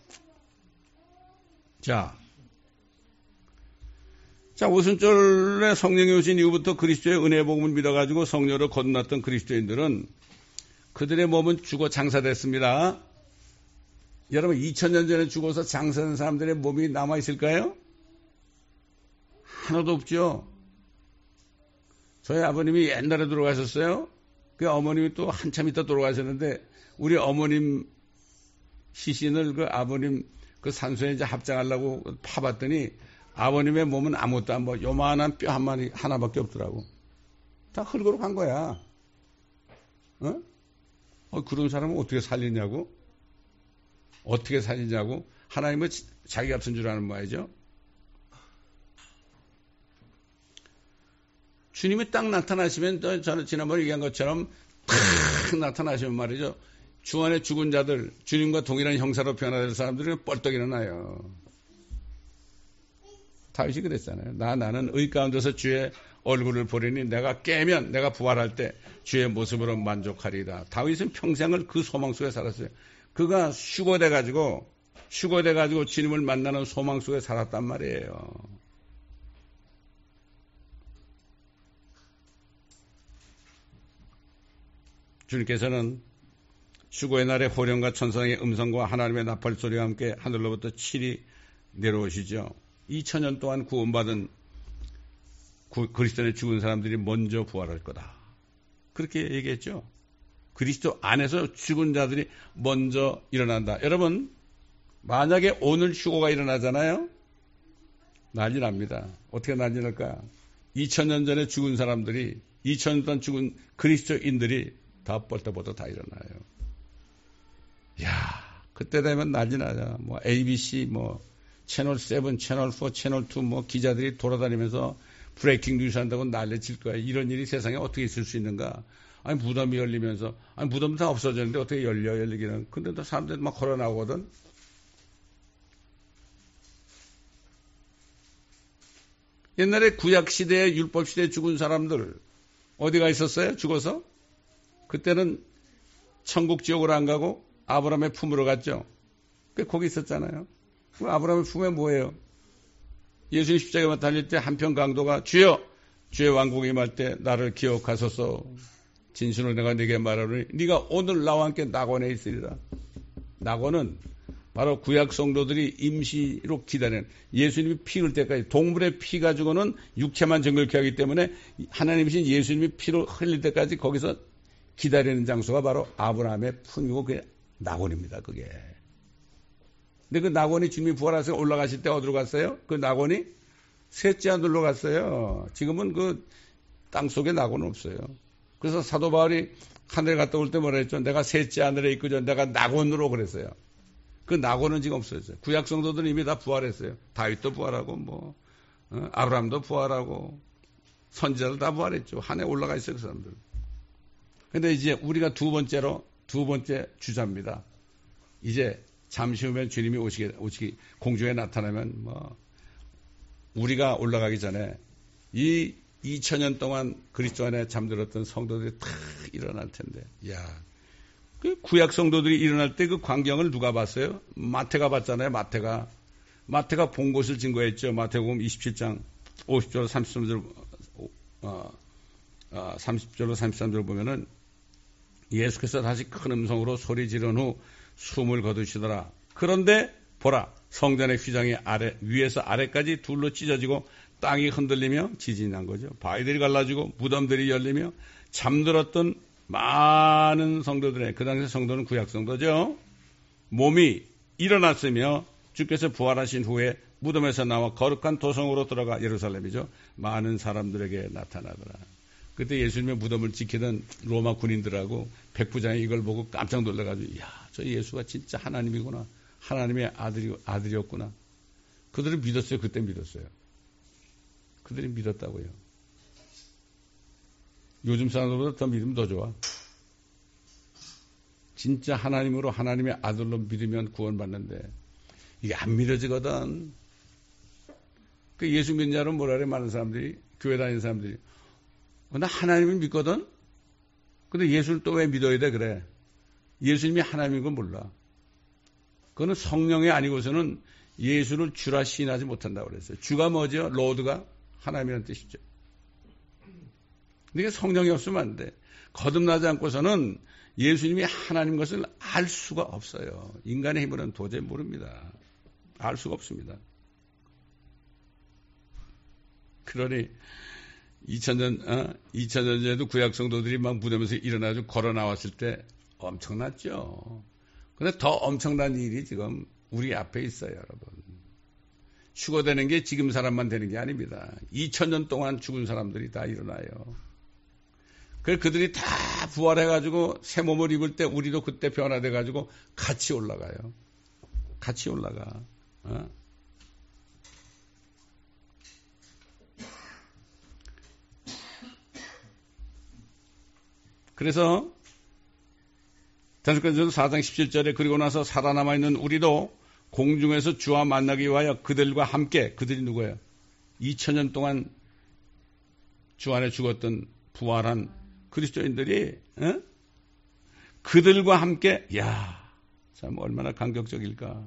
자, 오순절에 성령이 오신 이후부터 그리스도의 은혜의 복음을 믿어가지고 성령으로 거듭났던 그리스도인들은 그들의 몸은 죽어 장사됐습니다. 여러분 2000년 전에 죽어서 장사된 사람들의 몸이 남아있을까요? 하나도 없죠. 저희 아버님이 옛날에 돌아가셨어요. 그 어머님이 또 한참 있다 돌아가셨는데 우리 어머님 시신을 그 아버님 그 산소에 이제 합장하려고 파봤더니 아버님의 몸은 아무것도 안 보여. 요만한 뼈 한 마리 하나밖에 없더라고. 다 흙으로 간 거야. 그런 사람은 어떻게 살리냐고? 어떻게 살리냐고? 하나님은 자기 값은 줄 아는 말이죠. 주님이 딱 나타나시면 저는 지난번에 얘기한 것처럼 탁 나타나시면 말이죠. 주 안에 죽은 자들, 주님과 동일한 형사로 변화될 사람들은 뻘떡 일어나요. 다윗이 그랬잖아요. 나는 의 가운데서 주의 얼굴을 보리니 내가 깨면 내가 부활할 때 주의 모습으로 만족하리다. 다윗은 평생을 그 소망 속에 살았어요. 그가 휴거돼가지고 주님을 만나는 소망 속에 살았단 말이에요. 주님께서는 휴거의 날에 호령과 천상의 음성과 하나님의 나팔 소리와 함께 하늘로부터 칠이 내려오시죠. 2000년 동안 구원받은 그리스도인의 죽은 사람들이 먼저 부활할 거다. 그렇게 얘기했죠. 그리스도 안에서 죽은 자들이 먼저 일어난다. 여러분, 만약에 오늘 휴거가 일어나잖아요. 난리 납니다. 어떻게 난리 날까? 2000년 전에 죽은 사람들이, 2000년 동안 죽은 그리스도인들이 다 뻘떡뻘떡 다 일어나요. 야, 그때 되면 난리 나죠. 뭐 ABC, 뭐 채널 7, 채널 4, 채널 2 뭐 기자들이 돌아다니면서 브레이킹 뉴스 한다고 난리칠 거야. 이런 일이 세상에 어떻게 있을 수 있는가? 아니 무덤이 열리면서 무덤 다 없어졌는데 어떻게 열리기는? 근데 또 사람들 막 걸어 나오거든. 옛날에 구약 시대에 율법 시대에 죽은 사람들 어디가 있었어요? 죽어서? 그때는 천국 지옥으로 안 가고 아브라함의 품으로 갔죠. 거기 있었잖아요. 아브라함의 품에 뭐예요? 예수님 십자가에 달릴 때 한편 강도가 주여 주의 왕국이 임할 때 나를 기억하소서. 진실로 내가 네게 말하노니 네가 오늘 나와 함께 낙원에 있으리라. 낙원은 바로 구약 성도들이 임시로 기다리는 예수님이 피 흘릴 때까지 동물의 피 가지고는 육체만 정결케 하기 때문에 하나님이신 예수님이 피로 흘릴 때까지 거기서 기다리는 장소가 바로 아브라함의 품이고 그게 낙원입니다. 그게. 근데 그 낙원이 주님이 부활하셔서 올라가실 때 어디로 갔어요? 그 낙원이 셋째 하늘로 갔어요. 지금은 그 땅속에 낙원은 없어요. 그래서 사도 바울이 하늘에 갔다 올 때 뭐라 했죠? 내가 셋째 하늘에 있거든 내가 낙원으로 그랬어요. 그 낙원은 지금 없어졌어요. 구약 성도들은 이미 다 부활했어요. 다윗도 부활하고 아브라함도 부활하고 선지자들 다 부활했죠. 하늘에 올라가 있어요. 그 사람들. 근데 이제 우리가 두 번째 주자입니다. 이제 잠시 후면 주님이 오시기 공중에 나타나면 우리가 올라가기 전에 이 2000년 동안 그리스도 안에 잠들었던 성도들이 다 일어날 텐데. 야, 그 구약 성도들이 일어날 때 그 광경을 누가 봤어요? 마태가 봤잖아요. 마태가 본 것을 증거했죠. 마태복음 27장 50절 30절로 33절 보면은 예수께서 다시 큰 음성으로 소리 지른 후 숨을 거두시더라. 그런데 보라, 성전의 휘장이 위에서 아래까지 둘로 찢어지고 땅이 흔들리며 지진이 난 거죠. 바위들이 갈라지고 무덤들이 열리며 잠들었던 많은 성도들의, 그 당시 성도는 구약 성도죠. 몸이 일어났으며 주께서 부활하신 후에 무덤에서 나와 거룩한 도성으로 들어가 예루살렘이죠. 많은 사람들에게 나타나더라. 그때 예수님의 무덤을 지키던 로마 군인들하고 백부장이 이걸 보고 깜짝 놀라가지고 야, 저 예수가 진짜 하나님이구나. 하나님의 아들이었구나. 그들은 믿었어요. 그때 믿었어요. 그들이 믿었다고요. 요즘 사람들보다 더 믿으면 더 좋아. 진짜 하나님으로 하나님의 아들로 믿으면 구원받는데 이게 안 믿어지거든. 그 예수 믿는 자로 뭐라 그래 많은 사람들이 교회 다니는 사람들이 나 하나님을 믿거든. 근데 예수를 또 왜 믿어야 돼 그래. 예수님이 하나님인 건 몰라. 그거는 성령이 아니고서는 예수를 주라 시인하지 못한다고 그랬어요. 주가 뭐죠? 로드가 하나님이라는 뜻이죠. 근데 성령이 없으면 안 돼. 거듭나지 않고서는 예수님이 하나님 것을 알 수가 없어요. 인간의 힘으로는 도저히 모릅니다. 알 수가 없습니다. 그러니 2000년 전에도 구약 성도들이 막 무덤에서 일어나서 걸어 나왔을 때 엄청났죠. 근데 더 엄청난 일이 지금 우리 앞에 있어요, 여러분. 휴거되는 게 지금 사람만 되는 게 아닙니다. 2000년 동안 죽은 사람들이 다 일어나요. 그래서 그들이 다 부활해가지고 새 몸을 입을 때 우리도 그때 변화돼가지고 같이 올라가요. 같이 올라가. 그래서 데살로니가전서 4장 17절에 그리고 나서 살아남아 있는 우리도 공중에서 주와 만나기 위하여 그들과 함께 그들이 누구예요? 2000년 동안 주 안에 죽었던 부활한 그리스도인들이 그들과 함께 참 얼마나 감격적일까.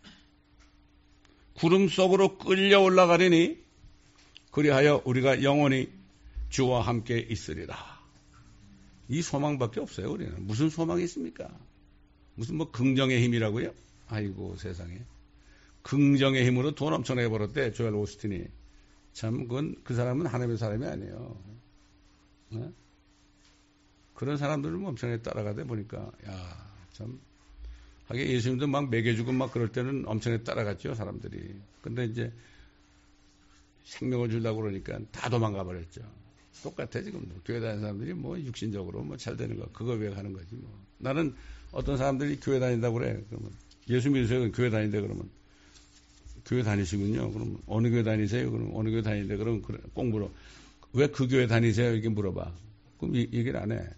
구름 속으로 끌려 올라가리니 그리하여 우리가 영원히 주와 함께 있으리라. 이 소망밖에 없어요. 우리는 무슨 소망이 있습니까? 무슨 뭐 긍정의 힘이라고요? 아이고 세상에. 긍정의 힘으로 돈 엄청나게 벌었대 조엘 오스틴이. 참 그 사람은 하나님의 사람이 아니에요. 네? 그런 사람들을 엄청나게 따라가다 보니까 참 하긴 예수님도 막 먹여주고 막 그럴 때는 엄청나게 따라갔죠 사람들이. 근데 이제 생명을 주려고 그러니까 다 도망가 버렸죠. 똑같아 지금 교회 다니는 사람들이 뭐 육신적으로 뭐 잘 되는 거 그거 왜 가는 거지 뭐. 나는 어떤 사람들이 교회 다닌다고 그래. 그러면 예수 믿으세요? 그럼 교회 다닌대 그러면 교회 다니시군요. 그럼 어느 교회 다니세요? 그럼 어느 교회 다니는데 그럼 꼭 물어. 왜 그 교회 다니세요? 이렇게 물어봐. 그럼 얘기를 안 해.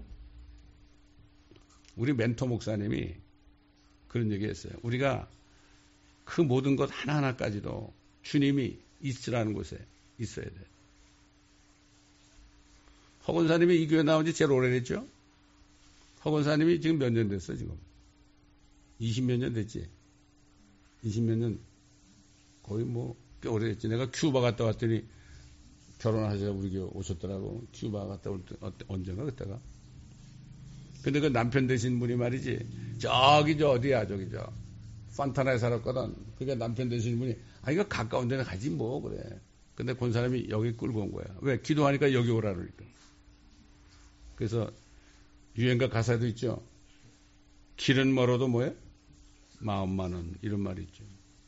우리 멘토 목사님이 그런 얘기했어요. 우리가 그 모든 것 하나하나까지도 주님이 있으라는 곳에 있어야 돼. 허건사님이 이 교회 나온 지 제일 오래됐죠? 허건사님이 지금 몇 년 됐어, 지금? 20몇 년 됐지? 20몇 년, 거의 뭐, 꽤 오래됐지. 내가 큐바 갔다 왔더니 결혼하셔서 우리 교회 오셨더라고. 큐바 갔다 올 때, 언젠가 그때가. 근데 그 남편 되신 분이 말이지, 어디야, 판타나에 살았거든. 그게 남편 되신 분이, 이거 가까운 데는 가지 뭐, 그래. 근데 그 사람이 여기 끌고 온 거야. 왜? 기도하니까 여기 오라 그러니까. 그래서 유행가 가사도 있죠. 길은 멀어도 뭐예요? 마음만은 이런 말이 있죠.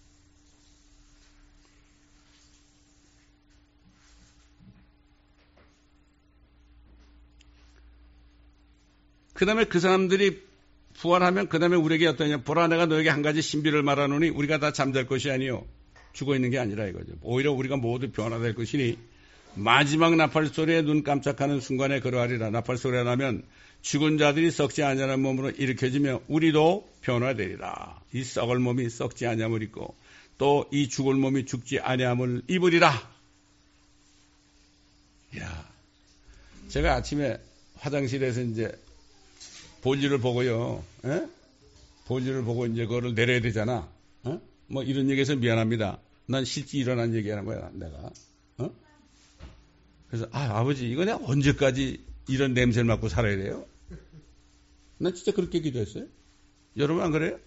그 다음에 그 사람들이 부활하면 그 다음에 우리에게 어떠냐. 보라 내가 너에게 한 가지 신비를 말하노니 우리가 다 잠잘 것이 아니요 죽어 있는 게 아니라 이거죠. 오히려 우리가 모두 변화될 것이니 마지막 나팔 소리에 눈 깜짝하는 순간에 그러하리라. 나팔 소리가 나면 죽은 자들이 썩지 아니하는 몸으로 일으켜지며 우리도 변화되리라. 이 썩을 몸이 썩지 아니함을 입고 또 이 죽을 몸이 죽지 아니함을 입으리라. 야, 제가 아침에 화장실에서 이제 볼일을 보고요. 볼일을 보고 이제 그거를 내려야 되잖아. 뭐 이런 얘기해서 미안합니다. 난 실제 일어난 얘기하는 거야, 내가. 그래서 아버지 이거 내가 언제까지 이런 냄새를 맡고 살아야 돼요? 난 진짜 그렇게 기도했어요. 여러분 안 그래요?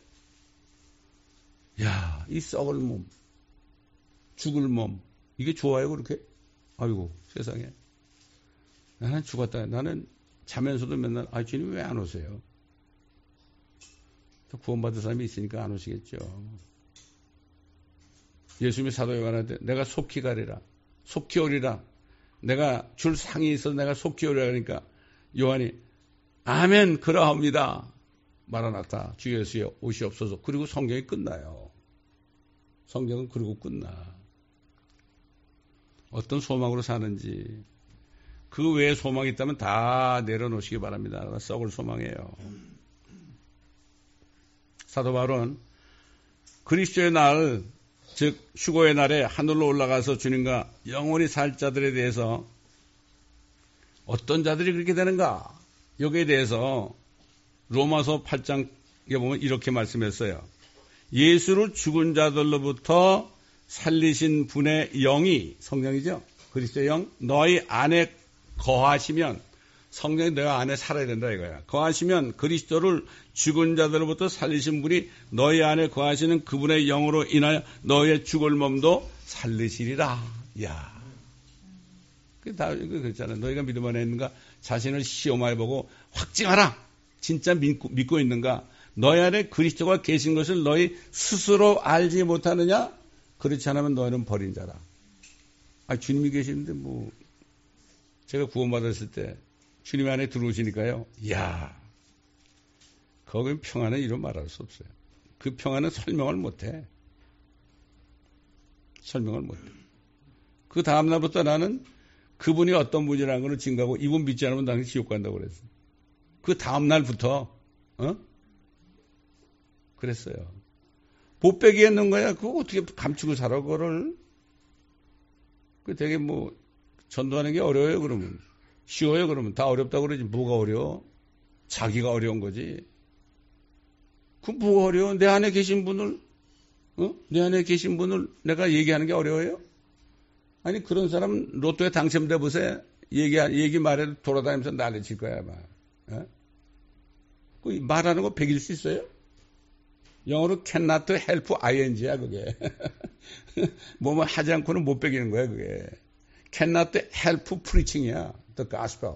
야, 이 썩을 몸, 죽을 몸 이게 좋아요 그렇게? 아이고 세상에. 나는 죽었다. 나는 자면서도 맨날 주님 왜 안 오세요? 또 구원받은 사람이 있으니까 안 오시겠죠. 예수님이 사도 요한한테 내가 속히 가리라. 속히 오리라. 내가 줄 상이 있어서 내가 속히 오리라 그러니까 요한이 아멘 그러합니다. 마라나타 주 예수여 오시옵소서. 그리고 성경이 끝나요. 성경은 그리고 끝나. 어떤 소망으로 사는지 그 외에 소망이 있다면 다 내려놓으시기 바랍니다. 썩을 소망이에요. 사도 바울은 그리스도의 날, 즉 휴거의 날에 하늘로 올라가서 주님과 영원히 살 자들에 대해서 어떤 자들이 그렇게 되는가? 여기에 대해서 로마서 8장에 보면 이렇게 말씀했어요. 예수를 죽은 자들로부터 살리신 분의 영이, 성령이죠? 그리스도의 영, 너희 안에 거하시면, 성령이 너희 안에 살아야 된다 이거야. 거하시면 그리스도를 죽은 자들로부터 살리신 분이 너희 안에 거하시는 그분의 영으로 인하여 너희의 죽을 몸도 살리시리라. 이야. 그게 다 그렇잖아. 너희가 믿음 안에 있는가? 자신을 시험해보고 확증하라. 진짜 믿고 있는가? 너희 안에 그리스도가 계신 것을 너희 스스로 알지 못하느냐? 그렇지 않으면 너희는 버린 자라. 주님이 계시는데 뭐 제가 구원받았을 때 주님 안에 들어오시니까요. 이야, 거기 평안은 이루 말할 수 없어요. 그 평안은 설명을 못해. 설명을 못해. 그 다음날부터 나는 그분이 어떤 분이라는 걸 증거하고 이분 믿지 않으면 나는 지옥 간다고 그랬어요. 그 다음날부터 그랬어요. 못 빼기 했는 거야. 그거 어떻게 감추고 살아 그거를. 그 되게 뭐 전도하는 게 어려워요 그러면. 쉬워요 그러면. 다 어렵다고 그러지. 뭐가 어려워? 자기가 어려운 거지. 그 뭐가 어려워? 내 안에 계신 분을 내 안에 계신 분을 내가 얘기하는 게 어려워요? 아니 그런 사람은 로또에 당첨돼 보세요. 얘기 말해도 돌아다니면서 난리칠 거야 아마. 그 말하는 거 베길 수 있어요? 영어로 cannot help ing야 그게. 뭐뭐 하지 않고는 못 베기는 거야 그게. cannot help preaching이야. the gospel.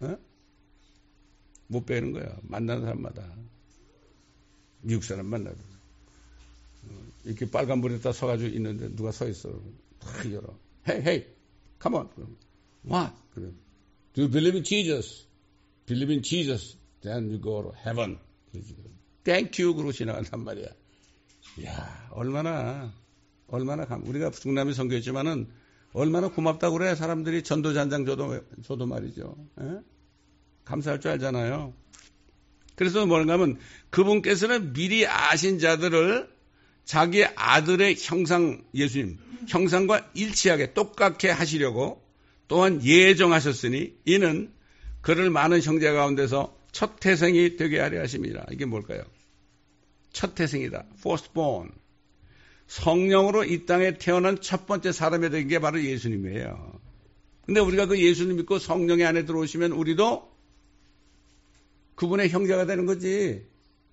못 베는 거야. 만나는 사람마다. 미국 사람 만나도. 이렇게 빨간불에다 서가지고 있는데 누가 서 있어. 탁 열어. Hey, come on. What? 그래. Do you believe in Jesus? Believe in Jesus. Then you go to heaven. Thank you. 그러고 지나간단 말이야. 이야, 얼마나, 우리가 중남미 선교했지만은 얼마나 고맙다고 그래. 사람들이 전도잔장 줘도 말이죠. 에? 감사할 줄 알잖아요. 그래서 뭔가 하면 그분께서는 미리 아신 자들을 자기 아들의 형상, 예수님, 형상과 일치하게 똑같게 하시려고 또한 예정하셨으니 이는 그를 많은 형제 가운데서 첫 태생이 되게 하려 하심이라. 이게 뭘까요? 첫 태생이다. firstborn. 성령으로 이 땅에 태어난 첫 번째 사람이 된 게 바로 예수님이에요. 근데 우리가 그 예수님 믿고 성령의 안에 들어오시면 우리도 그분의 형제가 되는 거지.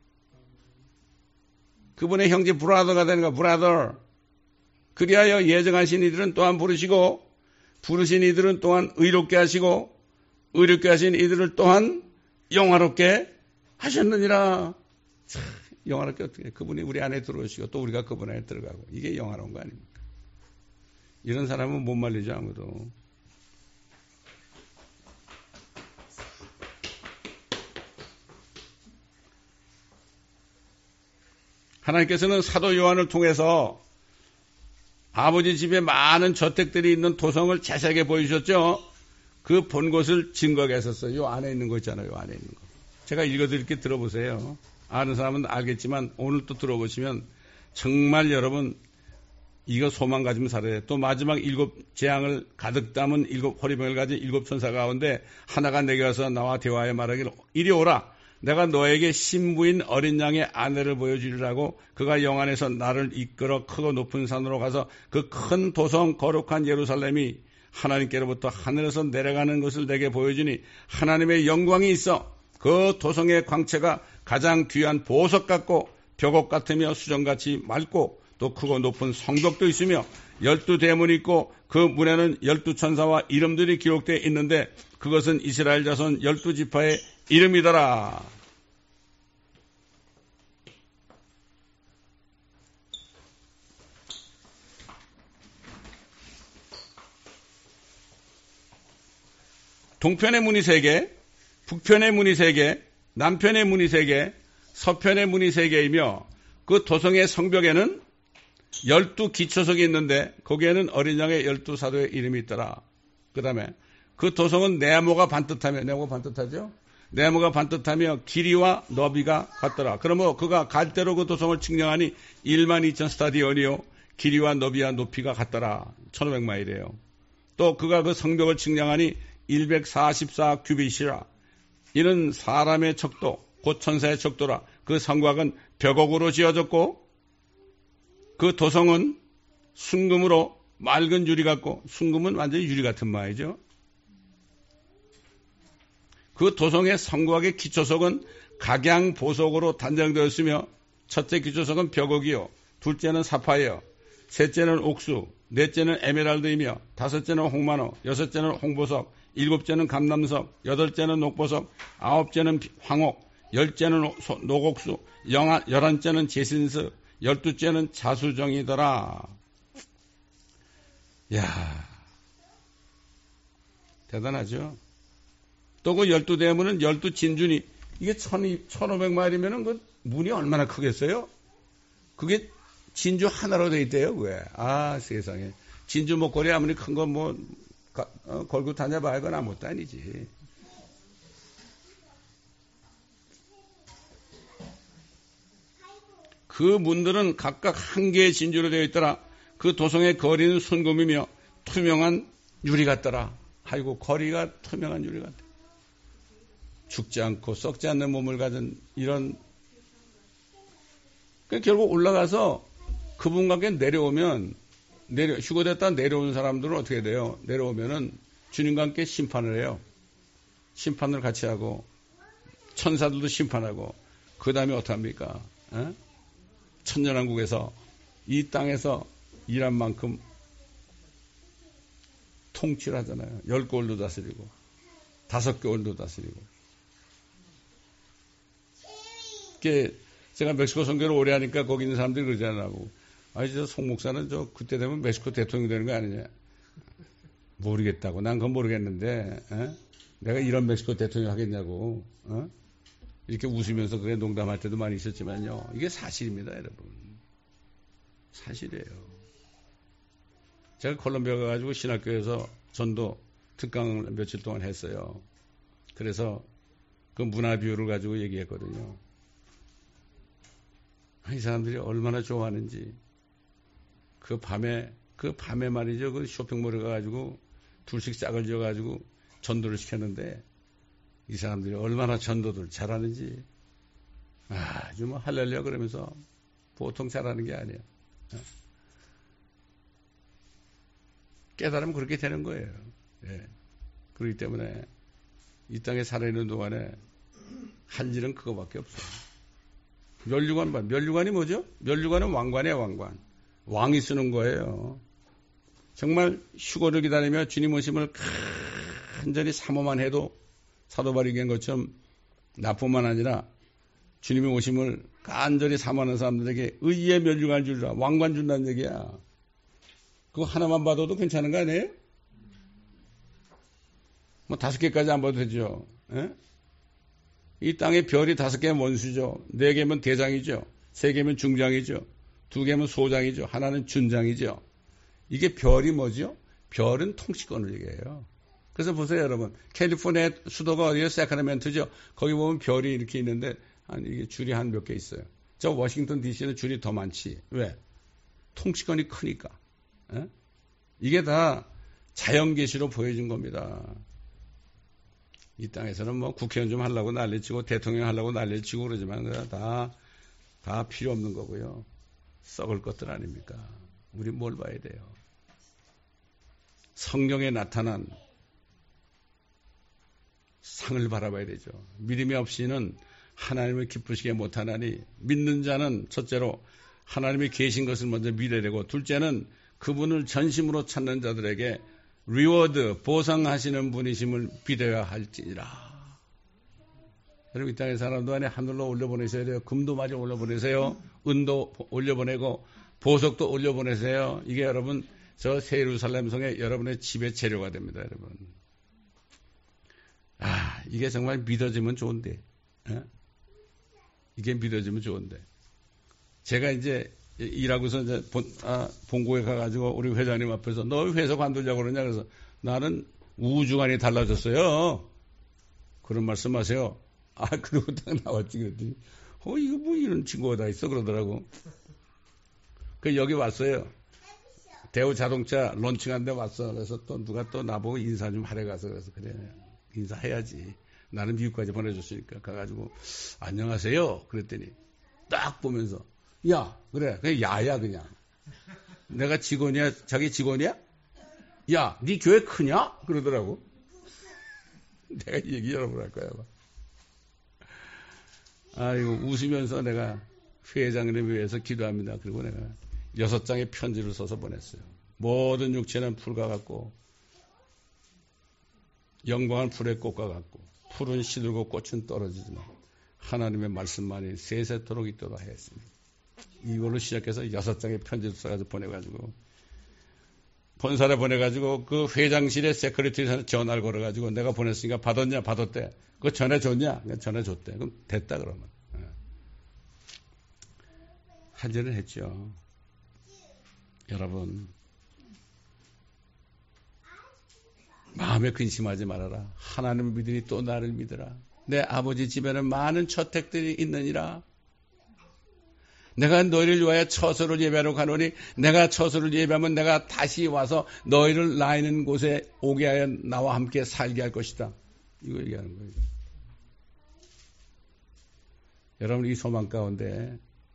그분의 형제 브라더가 되는 거야. 브라더. 그리하여 예정하신 이들은 또한 부르시고 부르신 이들은 또한 의롭게 하시고 의롭게 하신 이들을 또한 영화롭게 하셨느니라. 참, 영화롭게 어떻게 그분이 우리 안에 들어오시고 또 우리가 그분 안에 들어가고 이게 영화로운 거 아닙니까? 이런 사람은 못 말리죠 아무도. 하나님께서는 사도 요한을 통해서 아버지 집에 많은 저택들이 있는 도성을 자세하게 보여주셨죠. 그 본 곳을 증거하게 했었어요. 요 안에 있는 거 있잖아요. 요 안에 있는 거. 제가 읽어드릴게 들어보세요. 아는 사람은 알겠지만 오늘 또 들어보시면 정말 여러분 이거 소망 가지면 살아야 돼. 또 마지막 7 재앙을 가득 담은 7 호리병을 가진 7 천사 가운데 하나가 내게 와서 나와 대화하여 말하기를 이리 오라. 내가 너에게 신부인 어린 양의 아내를 보여주리라고 그가 영 안에서 나를 이끌어 크고 높은 산으로 가서 그 큰 도성 거룩한 예루살렘이 하나님께로부터 하늘에서 내려가는 것을 내게 보여주니 하나님의 영광이 있어 그 도성의 광채가 가장 귀한 보석 같고 벽옥 같으며 수정같이 맑고 또 크고 높은 성벽도 있으며 12대문이 있고 그 문에는 12천사와 이름들이 기록되어 있는데 그것은 이스라엘 자손 12지파의 이름이더라. 동편의 문이 3개, 북편의 문이 3개, 남편의 문이 3개, 서편의 문이 3개이며 그 도성의 성벽에는 12기초석이 있는데 거기에는 어린 양의 12사도의 이름이 있더라. 그 다음에 그 도성은 네모가 반듯하며, 네모가 반듯하죠? 네모가 반듯하며 길이와 너비가 같더라. 그러면 그가 갈대로 그 도성을 측량하니 12,000 스타디온이요. 길이와 너비와 높이가 같더라. 1500마일이에요. 또 그가 그 성벽을 측량하니 144 규빗이라. 이는 사람의 척도, 곧 천사의 척도라. 그 성곽은 벽옥으로 지어졌고 그 도성은 순금으로 맑은 유리 같고, 순금은 완전히 유리 같은 말이죠. 그 도성의 성곽의 기초석은 각양 보석으로 단장되었으며 첫째 기초석은 벽옥이요, 둘째는 사파이어, 셋째는 옥수, 넷째는 에메랄드이며 다섯째는 홍만호, 여섯째는 홍보석, 일곱째는 감남석, 여덟째는 녹보석, 아홉째는 황옥, 열째는 녹옥수, 11째는 제신스, 12째는 자수정이더라. 이야, 대단하죠? 또 그 12대문은 12진준이, 이게 1500마일이면은 그 문이 얼마나 크겠어요? 그게 진주 하나로 돼 있대요, 그게. 아, 세상에. 진주 목걸이 아무리 큰 건 뭐, 걸고 다녀봐야 그건 아무것도 아니지. 그 문들은 각각 한 개의 진주로 되어 있더라. 그 도성의 거리는 순금이며 투명한 유리 같더라. 아이고, 거리가 투명한 유리 같다. 죽지 않고 썩지 않는 몸을 가진 이런, 결국 올라가서 그분과 함께 내려오면, 휴거됐다 내려오는 사람들은 어떻게 돼요? 내려오면은 주님과 함께 심판을 해요. 심판을 같이 하고, 천사들도 심판하고, 그 다음에 어떡합니까? 천년왕국에서 이 땅에서 일한 만큼 통치를 하잖아요. 10개월도 다스리고, 5개월도 다스리고. 제가 멕시코 선교를 오래 하니까 거기 있는 사람들이 그러잖아요. 아니, 저 송 목사는 그때 되면 멕시코 대통령이 되는 거 아니냐? 모르겠다고. 난 그건 모르겠는데, 내가 이런 멕시코 대통령 하겠냐고, 이렇게 웃으면서 그게 농담할 때도 많이 있었지만요. 이게 사실입니다, 여러분. 사실이에요. 제가 콜롬비아 가가지고 신학교에서 전도 특강을 며칠 동안 했어요. 그래서 그 문화 비유를 가지고 얘기했거든요. 이 사람들이 얼마나 좋아하는지. 그 밤에 말이죠. 그 쇼핑몰에 가가지고 둘씩 짝을 지어가지고 전도를 시켰는데 이 사람들이 얼마나 전도를 잘하는지. 아주 뭐 할렐루야 그러면서 보통 잘하는 게 아니에요. 깨달으면 그렇게 되는 거예요. 예. 그렇기 때문에 이 땅에 살아있는 동안에 할 일은 그거밖에 없어요. 면류관 봐. 면류관이 뭐죠? 면류관은 왕관이에요, 왕관. 왕이 쓰는 거예요. 정말 휴거를 기다리며 주님 오심을 간절히 사모만 해도 사도 바울이 얘기한 것처럼 나뿐만 아니라 주님의 오심을 간절히 사모하는 사람들에게 의의 면류관을 주리라. 왕관 준다는 얘기야. 그거 하나만 봐도 괜찮은 거 아니에요? 뭐 5개까지 안 봐도 되죠. 에? 이 땅에 별이 5개면 원수죠. 4개면 대장이죠. 3개면 중장이죠. 2개면 소장이죠. 하나는 준장이죠. 이게 별이 뭐죠? 별은 통치권을 얘기해요. 그래서 보세요, 여러분. 캘리포니아 수도가 어디예요? 세크라멘토죠. 거기 보면 별이 이렇게 있는데 이게 줄이 한 몇 개 있어요. 저 워싱턴 DC는 줄이 더 많지. 왜? 통치권이 크니까. 에? 이게 다 자연계시로 보여준 겁니다. 이 땅에서는 뭐 국회의원 좀 하려고 난리치고 대통령 하려고 난리치고 그러지만 다 필요 없는 거고요. 썩을 것들 아닙니까? 우리 뭘 봐야 돼요? 성경에 나타난 상을 바라봐야 되죠. 믿음이 없이는 하나님을 기쁘시게 못하나니 믿는 자는 첫째로 하나님이 계신 것을 먼저 믿어야 되고 둘째는 그분을 전심으로 찾는 자들에게 리워드, 보상하시는 분이심을 믿어야 할지니라. 여러분 이 땅에 사람도 안에 하늘로 올려보내셔야 돼요. 금도 마저 올려보내세요. 은도 올려보내고 보석도 올려보내세요. 이게 여러분 저 새 예루살렘 성에 여러분의 집의 재료가 됩니다. 여러분. 이게 정말 믿어지면 좋은데, 이게 믿어지면 좋은데. 제가 이제 일하고서 이제 본고에 가가지고 우리 회장님 앞에서 너 회사 관두려고 그러냐? 그래서 나는 우주관이 달라졌어요. 그런 말씀 하세요. 그러고 딱 나왔지. 그랬더니, 이거 뭐 이런 친구가 다 있어? 그러더라고. 여기 왔어요. 대우 자동차 런칭한 데 왔어. 그래서 또 누가 또 나보고 인사 좀 하러 가서 그래서 그래. 인사해야지. 나는 미국까지 보내줬으니까. 가가지고, 안녕하세요. 그랬더니, 딱 보면서, 야, 그래. 그냥 야야, 그냥. 내가 직원이야? 자기 직원이야? 야, 네 교회 크냐? 그러더라고. 내가 얘기 여러분 할 거야. 아이고, 웃으면서 내가 회장님을 위해서 기도합니다. 그리고 내가 6장의 편지를 써서 보냈어요. 모든 육체는 풀과 같고, 영광은 풀의 꽃과 같고, 풀은 시들고 꽃은 떨어지지만, 하나님의 말씀만이 세세토록 있도록 하였습니다. 이걸로 시작해서 6장의 편지를 써가지고 보내가지고, 본사에 보내가지고 그 회장실에 세크리티한테 전화를 걸어가지고 내가 보냈으니까 받았냐? 받았대. 그거 전해줬냐? 전해줬대. 그럼 됐다 그러면. 한전을 했죠. 여러분, 마음에 근심하지 말아라. 하나님을 믿으니 또 나를 믿으라. 내 아버지 집에는 많은 저택들이 있느니라. 내가 너희를 위하여 처소를 예배하러 가노니 내가 처소를 예배하면 내가 다시 와서 너희를 나 있는 곳에 오게 하여 나와 함께 살게 할 것이다. 이거 얘기하는 거예요. 여러분, 이 소망 가운데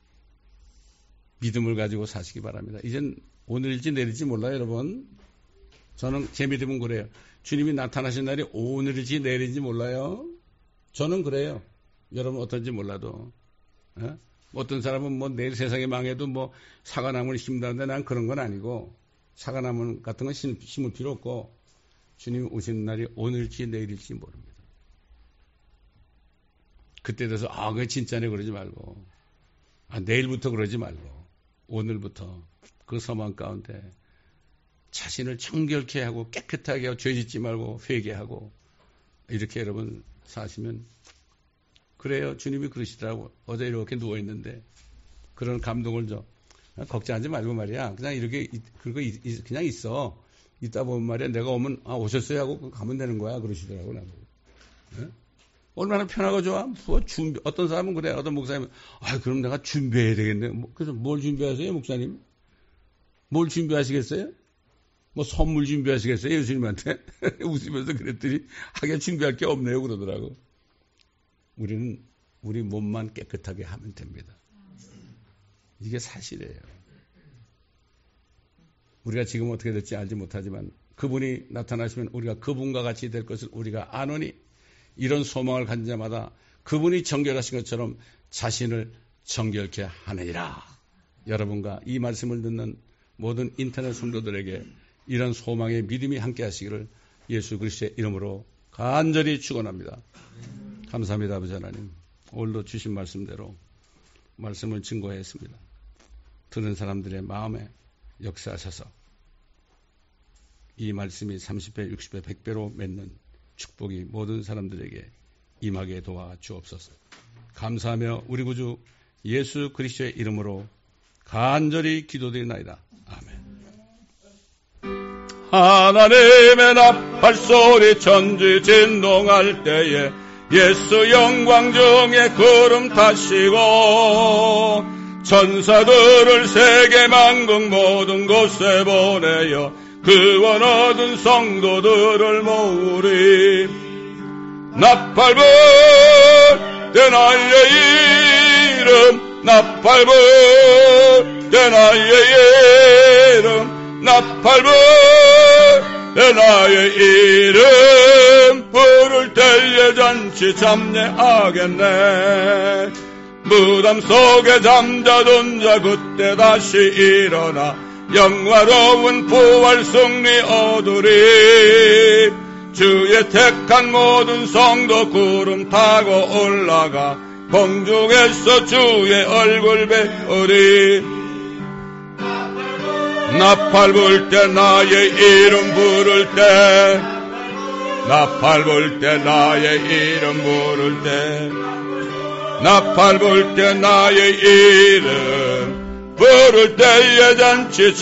믿음을 가지고 사시기 바랍니다. 이젠 오늘일지 내일일지 몰라요, 여러분. 저는 제 믿음은 그래요. 주님이 나타나신 날이 오늘일지 내일인지 몰라요. 저는 그래요. 여러분 어떤지 몰라도. 어떤 사람은 뭐 내일 세상이 망해도 뭐 사과나무를 심다는데 난 그런 건 아니고, 사과나무 같은 건 심을 필요 없고, 주님 오시는 날이 오늘일지 내일일지 모릅니다. 그때 돼서 그게 진짜네 그러지 말고, 내일부터 그러지 말고, 오늘부터 그 소망 가운데 자신을 청결케 하고 깨끗하게 하고 죄 짓지 말고 회개하고, 이렇게 여러분 사시면, 그래요. 주님이 그러시더라고. 어제 이렇게 누워있는데 그런 감동을 줘. 걱정하지 말고 말이야. 그냥 이렇게 그리고 그냥 있어. 있다 보면 말이야. 내가 오면 오셨어요 하고 가면 되는 거야. 그러시더라고. 나보고. 얼마나 편하고 좋아. 어떤 사람은 그래. 어떤 목사님은 그럼 내가 준비해야 되겠네. 그래서 뭘 준비하세요, 목사님? 뭘 준비하시겠어요? 뭐 선물 준비하시겠어요, 예수님한테? 웃으면서 그랬더니 하게 준비할 게 없네요. 그러더라고. 우리는 우리 몸만 깨끗하게 하면 됩니다. 이게 사실이에요. 우리가 지금 어떻게 될지 알지 못하지만 그분이 나타나시면 우리가 그분과 같이 될 것을 우리가 아노니, 이런 소망을 가진 자마다 그분이 정결하신 것처럼 자신을 정결케 하느니라. 여러분과 이 말씀을 듣는 모든 인터넷 성도들에게 이런 소망의 믿음이 함께 하시기를 예수 그리스도의 이름으로 간절히 축원합니다. 감사합니다. 아버지 하나님, 오늘도 주신 말씀대로 말씀을 증거했습니다. 듣는 사람들의 마음에 역사하셔서 이 말씀이 30배, 60배, 100배로 맺는 축복이 모든 사람들에게 임하게 도와주옵소서. 감사하며 우리 구주 예수 그리스도의 이름으로 간절히 기도드리나이다. 아멘. 하나님의 나팔 소리 천지 진동할 때에 예수 영광 중에 구름 타시고 천사들을 세계 만국 모든 곳에 보내어 구원 얻은 성도들을 모으리. 나팔 불 때 나의 이름, 나팔 불 때 나의 이름, 나팔 불 때 나의 이름, 부를 때에 잔치 참여하겠네. 무덤 속에 잠자던 자 그때 다시 일어나 영화로운 부활 승리 얻으리. 주의 택한 모든 성도 구름 타고 올라가 공중에서 주의 얼굴 배우리. 나팔 불 때 나의 이름 부를 때 나팔 불 때 나의 이름 부를 때 나팔 불 때 나의 이름 부를 때에 잔치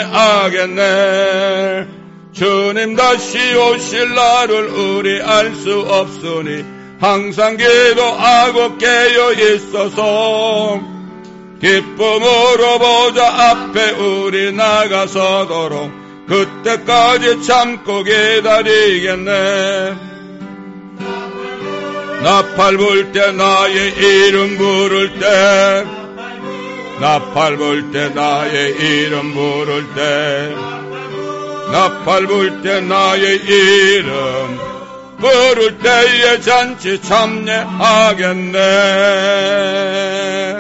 참여하겠네. 주님 다시 오실 날을 우리 알 수 없으니 항상 기도하고 깨어 있어서 기쁨으로 보좌 앞에 우리 나가서도록 그때까지 참고 기다리겠네. 나팔 불 때 나의 이름 부를 때 나팔 불 때 나의 이름 부를 때 나팔 불 때 나의 이름 부를 때에 잔치 참여하겠네.